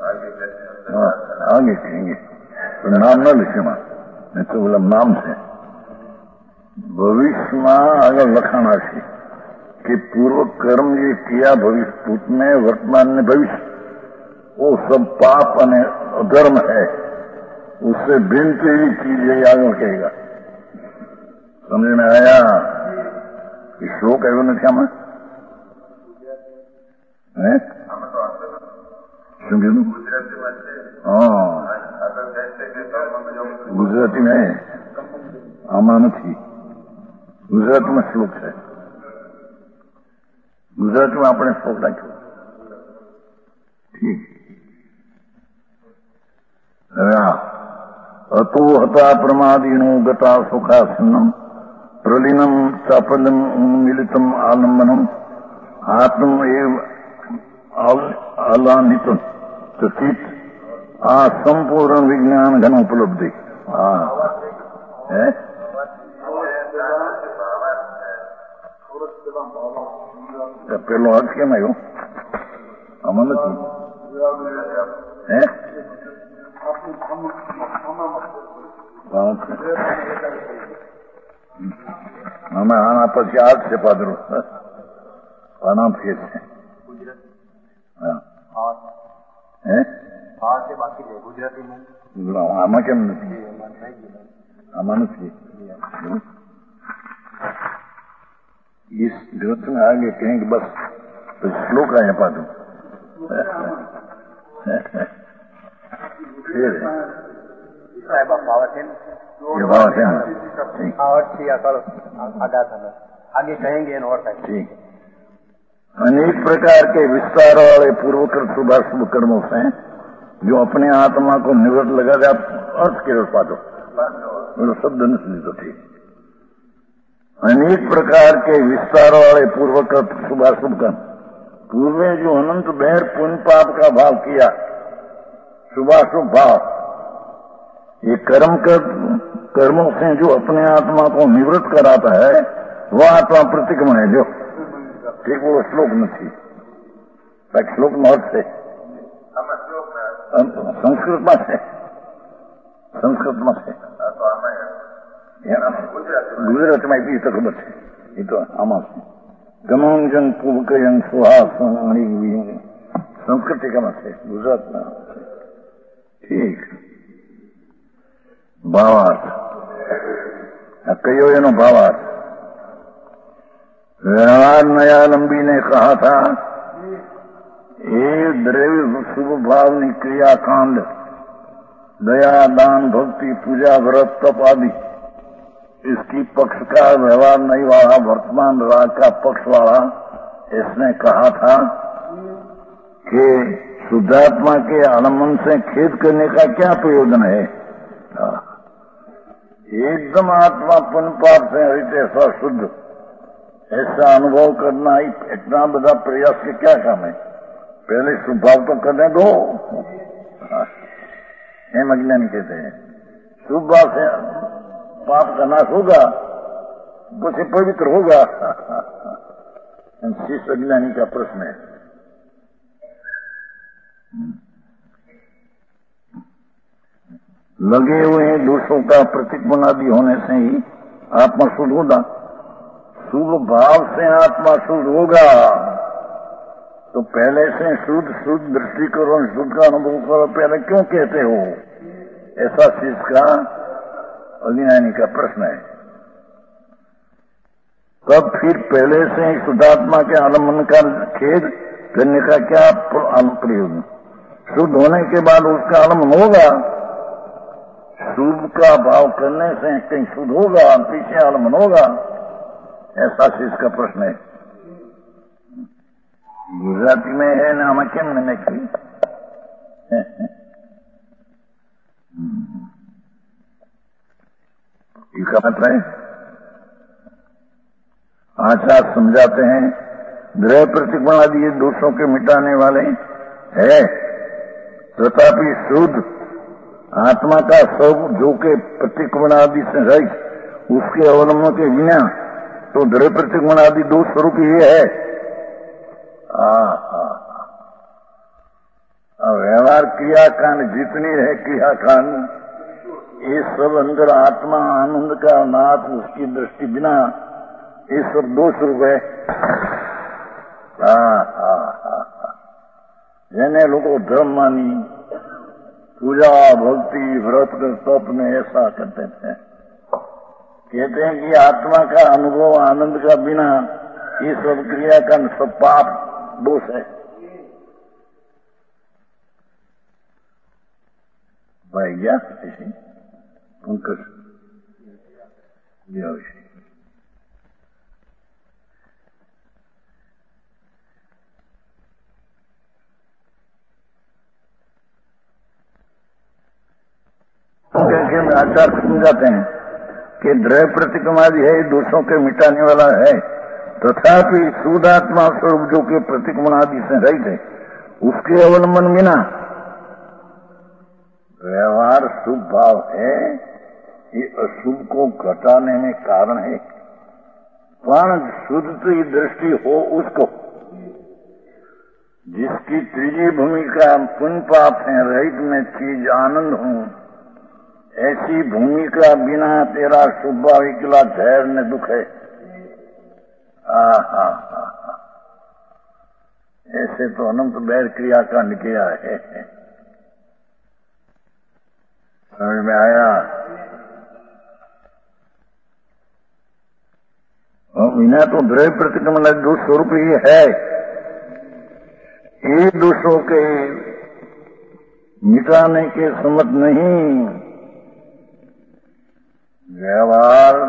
[SPEAKER 1] आगे कहेंगे तो नाम न लिखे नहीं तो बोला नाम से भविष्य में आगे लखाना है कि पूर्व कर्म ये किया भविष्य भूत में वर्तमान में भविष्य वो सब पाप और अधर्म है, उससे भिन्न तेरी चीज है आगे कहेगा। समझ में आया? श्लोक આવ્યો નથી આમાં? શું કીધું? ગુજરાતી ને આમાં નથી, ગુજરાતીમાં શ્લોક છે, ગુજરાતીમાં આપણે શ્લોક નાખ્યો। ઠીક अतो हता प्रमादीनो गता सुखासनम प्रलीनम चापदम मिलितम आलम्बनम आत्म एव आलानित चित आ संपूर्ण विज्ञान घन उपलब्धि। પેલો અર્થ કેમ આવ્યો? આમાં નથી હે? આના પછી આ જ છે પાદરો આના ફેર છે. હે આમાં કેમ નથી? આમાં નથી. इस ग्रंथ में आगे कहेंगे बस तो श्लोक आए पादू फिर
[SPEAKER 2] आगे कहेंगे
[SPEAKER 1] ठीक. अनेक प्रकार के विस्तार वाले पूर्वकृत शुभाशुभ कर्मों से जो अपने आत्मा को निवृत्त लगा दे. आप अर्थ के पादो शब्द नहीं तो ठीक. अनेक प्रकार के विस्तार वाले पूर्वकृत शुभाशुभ कर्म, पूर्व में जो अनंत बहर पुण्य पाप का भाव किया, शुभाशुभ भाव, ये कर्मों से जो अपने आत्मा को निवृत्त कराता है वह आत्मा प्रतिक्रमण है. जो ठीक वो श्लोक नहीं श्लोक में अर्थ है संस्कृत में से ગુજરાતમાં એટલી તો ખબર છે. એ તો આમાં છે ગમંજન પૂવકયન સુહાસણી સંસ્કૃતિકામાં છે ગુજરાતમાં. ઠીક. ભાવાર્થ કયો એનો ભાવાર્થ? व्यवहार नया लंबी ने कहा था ये द्रव्य शुभ भावनी क्रिया कांड दया दान भक्ति पूजा व्रत तप आदि इसकी पक्ष का व्यवहार नहीं वाला वर्तमान राग का पक्ष वाला इसने कहा था कि शुद्धात्मा के आलम्बन से खेद करने का क्या प्रयोजन है. एकदम आत्मा पुण्य पाप से रहित ऐसा शुद्ध ऐसा अनुभव करना ही इतना बड़ा प्रयास के क्या काम है? पहले शुभ भाव तो करने दो. हम अज्ञानी कहते हैं शुभ भाव से पाप का नाश होगा तो से पवित्र होगा. शिष्य अज्ञानी का प्रश्न है. लगे हुए दोषों का प्रतीक बुनियादी होने से ही आत्मा शुद्ध होगा. शुभ भाव से आत्मा शुद्ध होगा तो पहले से शुद्ध दृष्टि करो, शुद्ध का अनुभव करो, पहले क्यों कहते हो? ऐसा शिष्य का अज्ञानी का प्रश्न है. तब फिर पहले से ही शुद्धात्मा के आलम्बन का खेद करने का क्या प्रयोजन? शुद्ध होने के बाद उसका आलम्बन होगा. शुभ का भाव करने से कहीं शुद्ध होगा, पीछे आलम्बन होगा. ऐसा शिष्य का प्रश्न है. गुजराती में है ना हमें केम मैंने की है. आचार्य समझाते हैं ग्रह प्रतिक्रमण आदि ये दोषों के मिटाने वाले है, तथापि शुद्ध आत्मा का सब जो के प्रतिक्रमण आदि से रहित उसके अवलंबन के बिना तो द्रव्य प्रतिक्रमण आदि दो स्वरूप ये है. व्यवहार क्रियाकांड जितनी है क्रियाकांड ये सब अंदर आत्मा आनंद का नाथ उसकी दृष्टि बिना ये सब दो स्वरूप है. જેને લોકો ધર્મ માની पूजा भक्ति व्रत तप में ऐसा करते थे. कहते हैं कि आत्मा का अनुभव आनंद का बिना ये सब क्रिया का सब पाप दोष है. भाई क्या ऐसे पंकज आचार्य समझाते हैं कि द्रव्य प्रतिक्रमादि है दोषों के मिटाने वाला है, तथापि शुद्धात्मा स्वरूप जो के प्रतिक्रमणादि से रहित है उसके अवलंबन बिना व्यवहार शुभ भाव है, ये अशुभ को घटाने में कारण है. पण शुद्ध की दृष्टि हो उसको जिसकी त्रिजी भूमिका पुण्य पाप है रहित में चीज आनंद हूँ, ऐसी भूमिका बिना तेरा शुभा विकला धैर्य ने दुख है। ऐसे तो अनंत बैर क्रियाकांड किया है। समझ में आया? बिना तो द्रव्य प्रतिक्रमण दोष स्वरूप ही है। ये दोषों के मिटाने के सम्मत नहीं। व्यवहार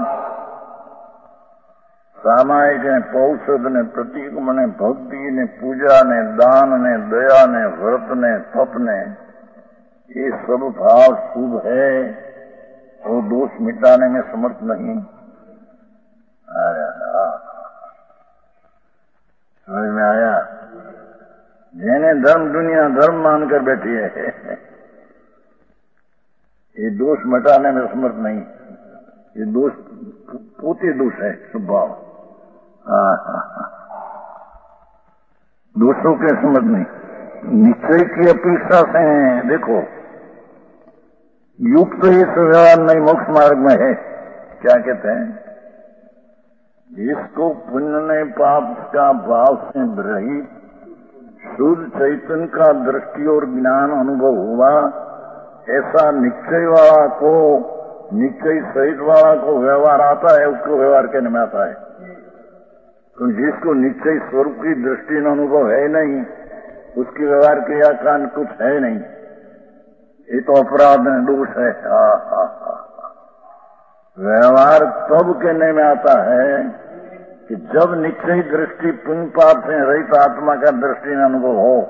[SPEAKER 1] सामायिक ने, पौषध ने, प्रतीक ने, भक्ति ने, पूजा ने, दान ने, दया ने, व्रत ने, तप ने, ये सब भाव शुभ है, वो दोष मिटाने में समर्थ नहीं। समझ में आया? जिन्हें धर्म दुनिया धर्म मानकर बैठी है, ये दोष मिटाने में समर्थ नहीं। ये दोष पोते दोष है स्वभाव। दोषों के समर्थ नहीं। निश्चय की अपेक्षा से देखो, युक्त ही व्यवहार नहीं मोक्ष मार्ग में है। क्या कहते हैं? जिसको पुण्य ने पाप का भाव से रहित शुद्ध चैतन्य का दृष्टि और ज्ञान अनुभव हुआ, ऐसा निश्चय वाला को, निश्चय सहित वाला को व्यवहार आता है, उसको व्यवहार कहने में आता है। तो जिसको निश्चय स्वरूप की दृष्टि में अनुभव है नहीं, उसकी व्यवहार क्रियाकांड कुछ है नहीं। ये तो अपराध है, दोष है। व्यवहार तब कहने में आता है कि जब निश्चय दृष्टि पुण्य पाप से रहित आत्मा का दृष्टि में अनुभव हो।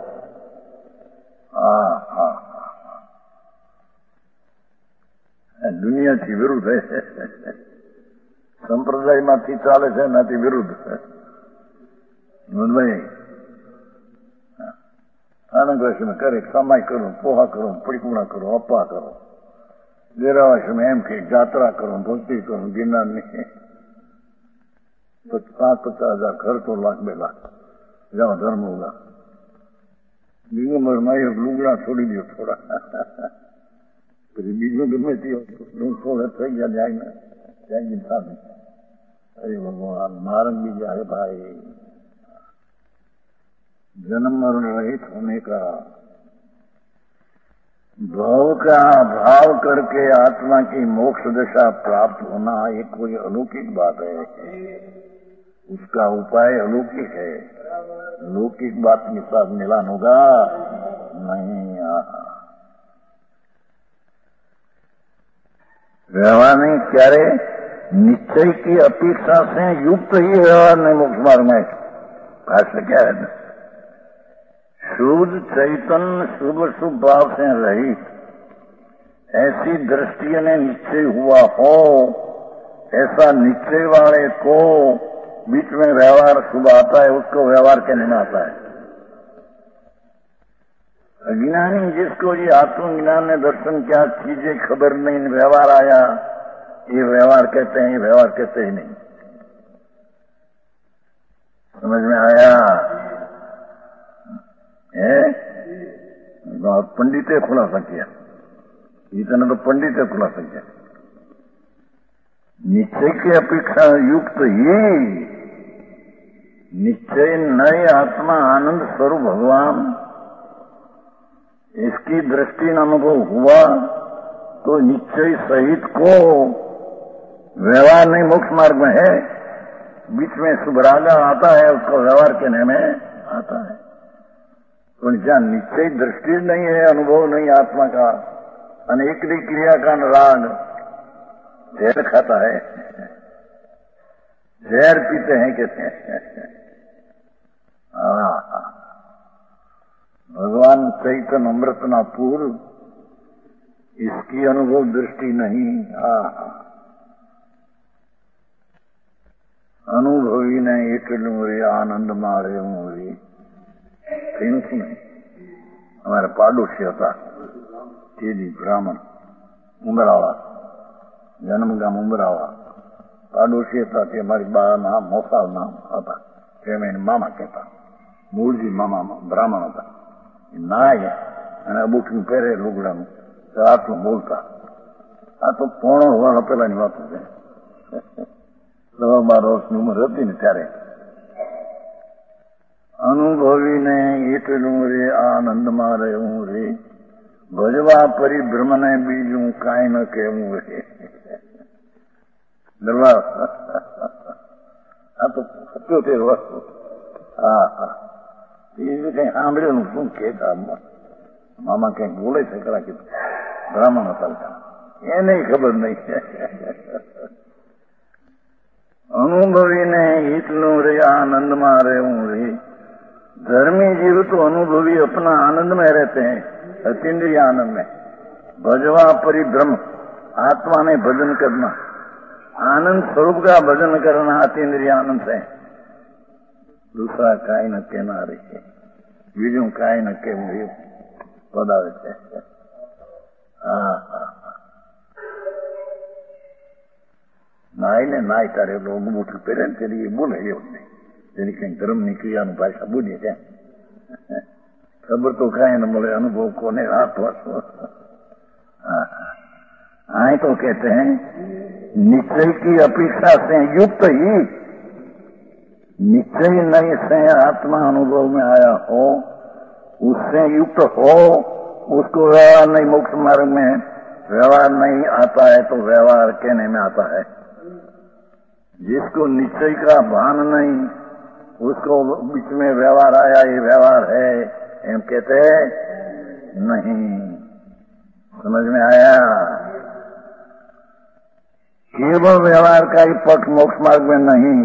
[SPEAKER 1] दुनिया की विरुद्ध है, संप्रदाय माथी चाले છે નાથી વિરુદ્ધ છે। આનંદ में करे कमाई करो, पोहा करो, परिपूर्णा करो, अप्पा करो, देरावास में एम की यात्रा करो, भक्ति करो, गिरनार नहीं 50,000 खर्च तो लाख 2 लाख जाओ धर्म होगा। दिगंबर माई लुगड़ा छोड़ी दियो थोड़ा, बीजों गमे थोड़ा થઈ ગયા જાય ને જાય इंसान। अरे भगवान मारन भी जाए भाई। जन्म मरण रहित होने का भाव का भाव करके आत्मा की मोक्ष दशा प्राप्त होना ये कोई अलौकिक बात है। उसका उपाय अलौकिक है। लौकिक बात के साथ मिलान होगा नहीं। व्यवहार नहीं क्यारे निश्चय की अपेक्षा से युक्त ही व्यवहार नहीं मोक्ष मार्ग में। भाष्य क्या है? शुद्ध चैतन्य शुभ शुभ भाव से रहित ऐसी दृष्टि ने निश्चय हुआ हो, ऐसा निश्चय वाले को बीच में व्यवहार शुभ आता है, उसको व्यवहार कहने में आता है। अज्ञानी जिसको ये आत्मज्ञान ने दर्शन क्या चीजें खबर नहीं, व्यवहार आया, ये व्यवहार कहते हैं, ये व्यवहार कहते ही नहीं। समझ में आया? पंडिते खुलासा किया, इतना तो पंडिते खुलासा किया। निश्चय की अपेक्षा युक्त ही निश्चय नए आत्मा आनंद स्वरूप भगवान इसकी दृष्टि न अनुभव हुआ तो निश्चय सहित को व्यवहार नहीं मोक्ष मार्ग में है। बीच में सुभरागा आता है, उसको व्यवहार कहने में आता है। तो जहाँ निश्चय दृष्टि नहीं है, अनुभव नहीं आत्मा का, अनेक क्रिया का राग जहर खाता है, जहर पीते हैं कहते हैं। भगवान चैतन्य अमृतना पूर्व इसकी अनुभव दृष्टि नहीं। अनुभवी ने એટલું आनंद मारे हूँ। हमारे पाड़ोशी था तेजी ब्राह्मण उमरावा, जन्म गाम उमरावा। पाड़ोशी था कि हमारी बा नाम मोसाल नाम था, मैं मामा कहता। મૂળજી મામા બ્રાહ્મણ હતા. નાય અને અબુઠું પહેરે લુગડાનું તો આટલું બોલતા. આ તો પોણો વર્ષ પેલાની વાત છે. 12 વર્ષની ઉંમર હતી ને ત્યારે અનુભવીને એટલું રે આનંદમાં રહેવું રે, ભજવા પરિભ્રમને બીજું કાંઈ ન કહેવું રે. દરબાર આ તો 77 વર્ષ. હા હા, એ કઈ સાંભળ્યું શું કહેતા મામા કઈક બોલે છે ખરા કીધું. બ્રાહ્મણ હતા એને ખબર નહીં. અનુભવીને એટલું રે આનંદમાં રહેવું રે, धर्मी जीव तो अनुभवी अपना आनंद में रहते हैं, अतीन्द्रिय आनंद में. भजवा परिभ्रम, आत्मा में भजन करना, आनंद स्वरूप का भजन करना अतीन्द्रिय आनंद है. दूसरा काई न कहना रही, बीजू काई न कहવું પદ આવે છે. હા હા, નાઈને નાય તારે અંગૂઠું પહેરે ને તેની એ બોલે એવું નહીં. તેની કઈ ધર્મની ક્રિયાનું ભાષા બોલીએ ત્યાં ખબર તો કાંઈ ન મળે. અનુભવ કોને હાથ વાસો. आए तो कहते हैं निश्चय की अपेक्षा से युक्त ही, निश्चय नहीं से आत्मा अनुभव में आया हो, उससे युक्त हो, उसको व्यवहार नहीं, मोक्ष मार्ग में व्यवहार नहीं आता है तो व्यवहार कहने में आता है. जिसको निश्चय का भान नहीं, उसको बीच में व्यवहार आया ये व्यवहार है एम कहते नहीं. समझ में आया? केवल व्यवहार का ही पक्ष मोक्ष मार्ग में नहीं.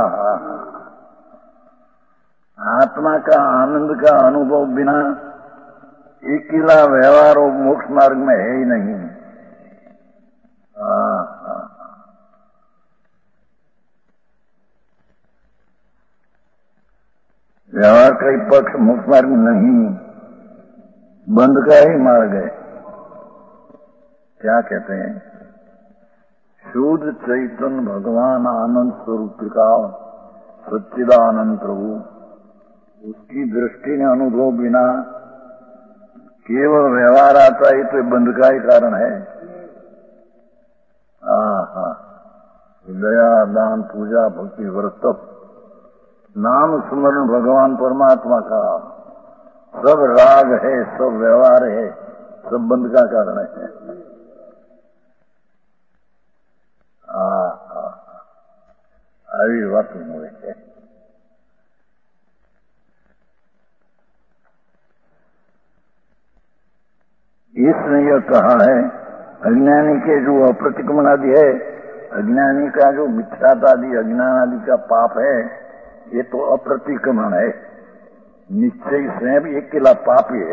[SPEAKER 1] आत्मा का आनंद का अनुभव बिना अकेला व्यवहार और मोक्ष मार्ग में है ही नहीं. व्यवहार का ही पक्ष मोक्ष मार्ग में नहीं, बंध का ही मार्ग है. क्या कहते हैं? शुद्ध चैतन्य भगवान आनंद स्वरूप का सच्चिदानंद प्रभु, उसकी दृष्टि ने अनुभव बिना केवल व्यवहार आता है तो बंध का ही कारण है. दया दान पूजा भक्ति व्रत नाम स्मरण भगवान परमात्मा का सब राग है, सब व्यवहार है, सब बंध का कारण है. આવી વાત મળે છે. इसने यह कहा है अज्ञानी के जो अप्रतिक्रमण आदि है, अज्ञानी का जो मिथ्यात्वादि अज्ञान आदि का पाप है, ये तो अप्रतिक्रमण है, निश्चय से भी अकेला पाप ही है.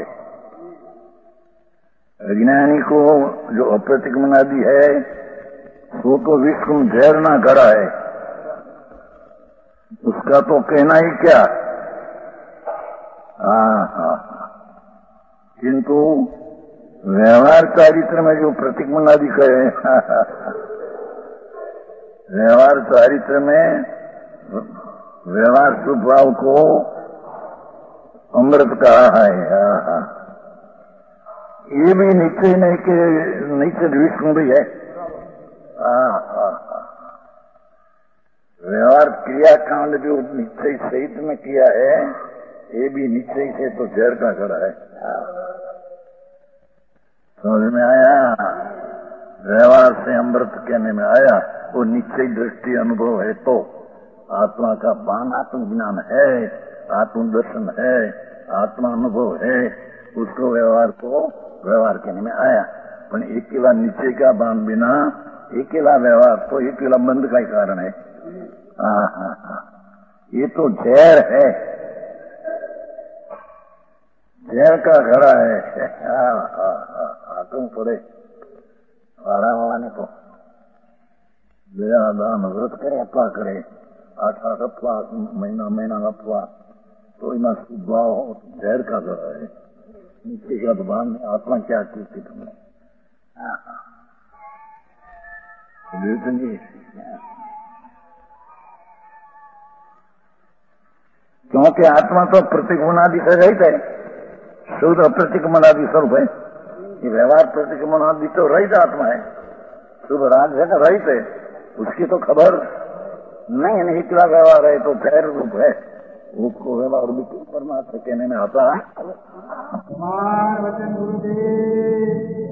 [SPEAKER 1] अज्ञानी को जो अप्रतिक्रमण आदि है वो तो विश्व जहर ना गड़ा है, उसका तो कहना ही क्या. किंतु व्यवहार चारित्र में जो प्रतिक्रमण आदि कहे, व्यवहार चारित्र में व्यवहार स्वभाव को अमृत कहा है. ये भी निश्चय नहीं के निश्चय विष्णु भी है. व्यवहार क्रियाकांड जो निश्चय सहित में किया है, ये भी निश्चय से तो जहर का खड़ा है. समझ में आया? व्यवहार से अमृत कहने में आया, वो निश्चय दृष्टि अनुभव है तो आत्मा का भान आत्मज्ञान है, आत्मदर्शन है, आत्मा अनुभव है, उसको व्यवहार को व्यवहार कहने में आया. पर अकेला निश्चय का भान बिना अकेला व्यवहार तो अकेला बंध का ही कारण है. ये तो जहर है, जहर का घड़ा है. तुम पड़े वाला ने तो दया दान व्रत करे अपा करे 8 अपवा महीना अपवा तो इना स्वभाव जहर का घड़ा है. नीचे का भगवान ने आत्मा क्या की तुमने क्योंकि आत्मा तो प्रतिगमनादि से रहित है, शुद्ध प्रतिगमनादि स्वरूप है। ये व्यवहार प्रतिगमनादि तो रहित आत्मा है, शुद्ध राग है ना, रहित है। उसकी तो खबर नहीं है, निकला व्यवहार है तो चैर रूप है, उसको व्यवहार भी परमात्मा कहने में आता है।
[SPEAKER 2] वचन गुरुदेव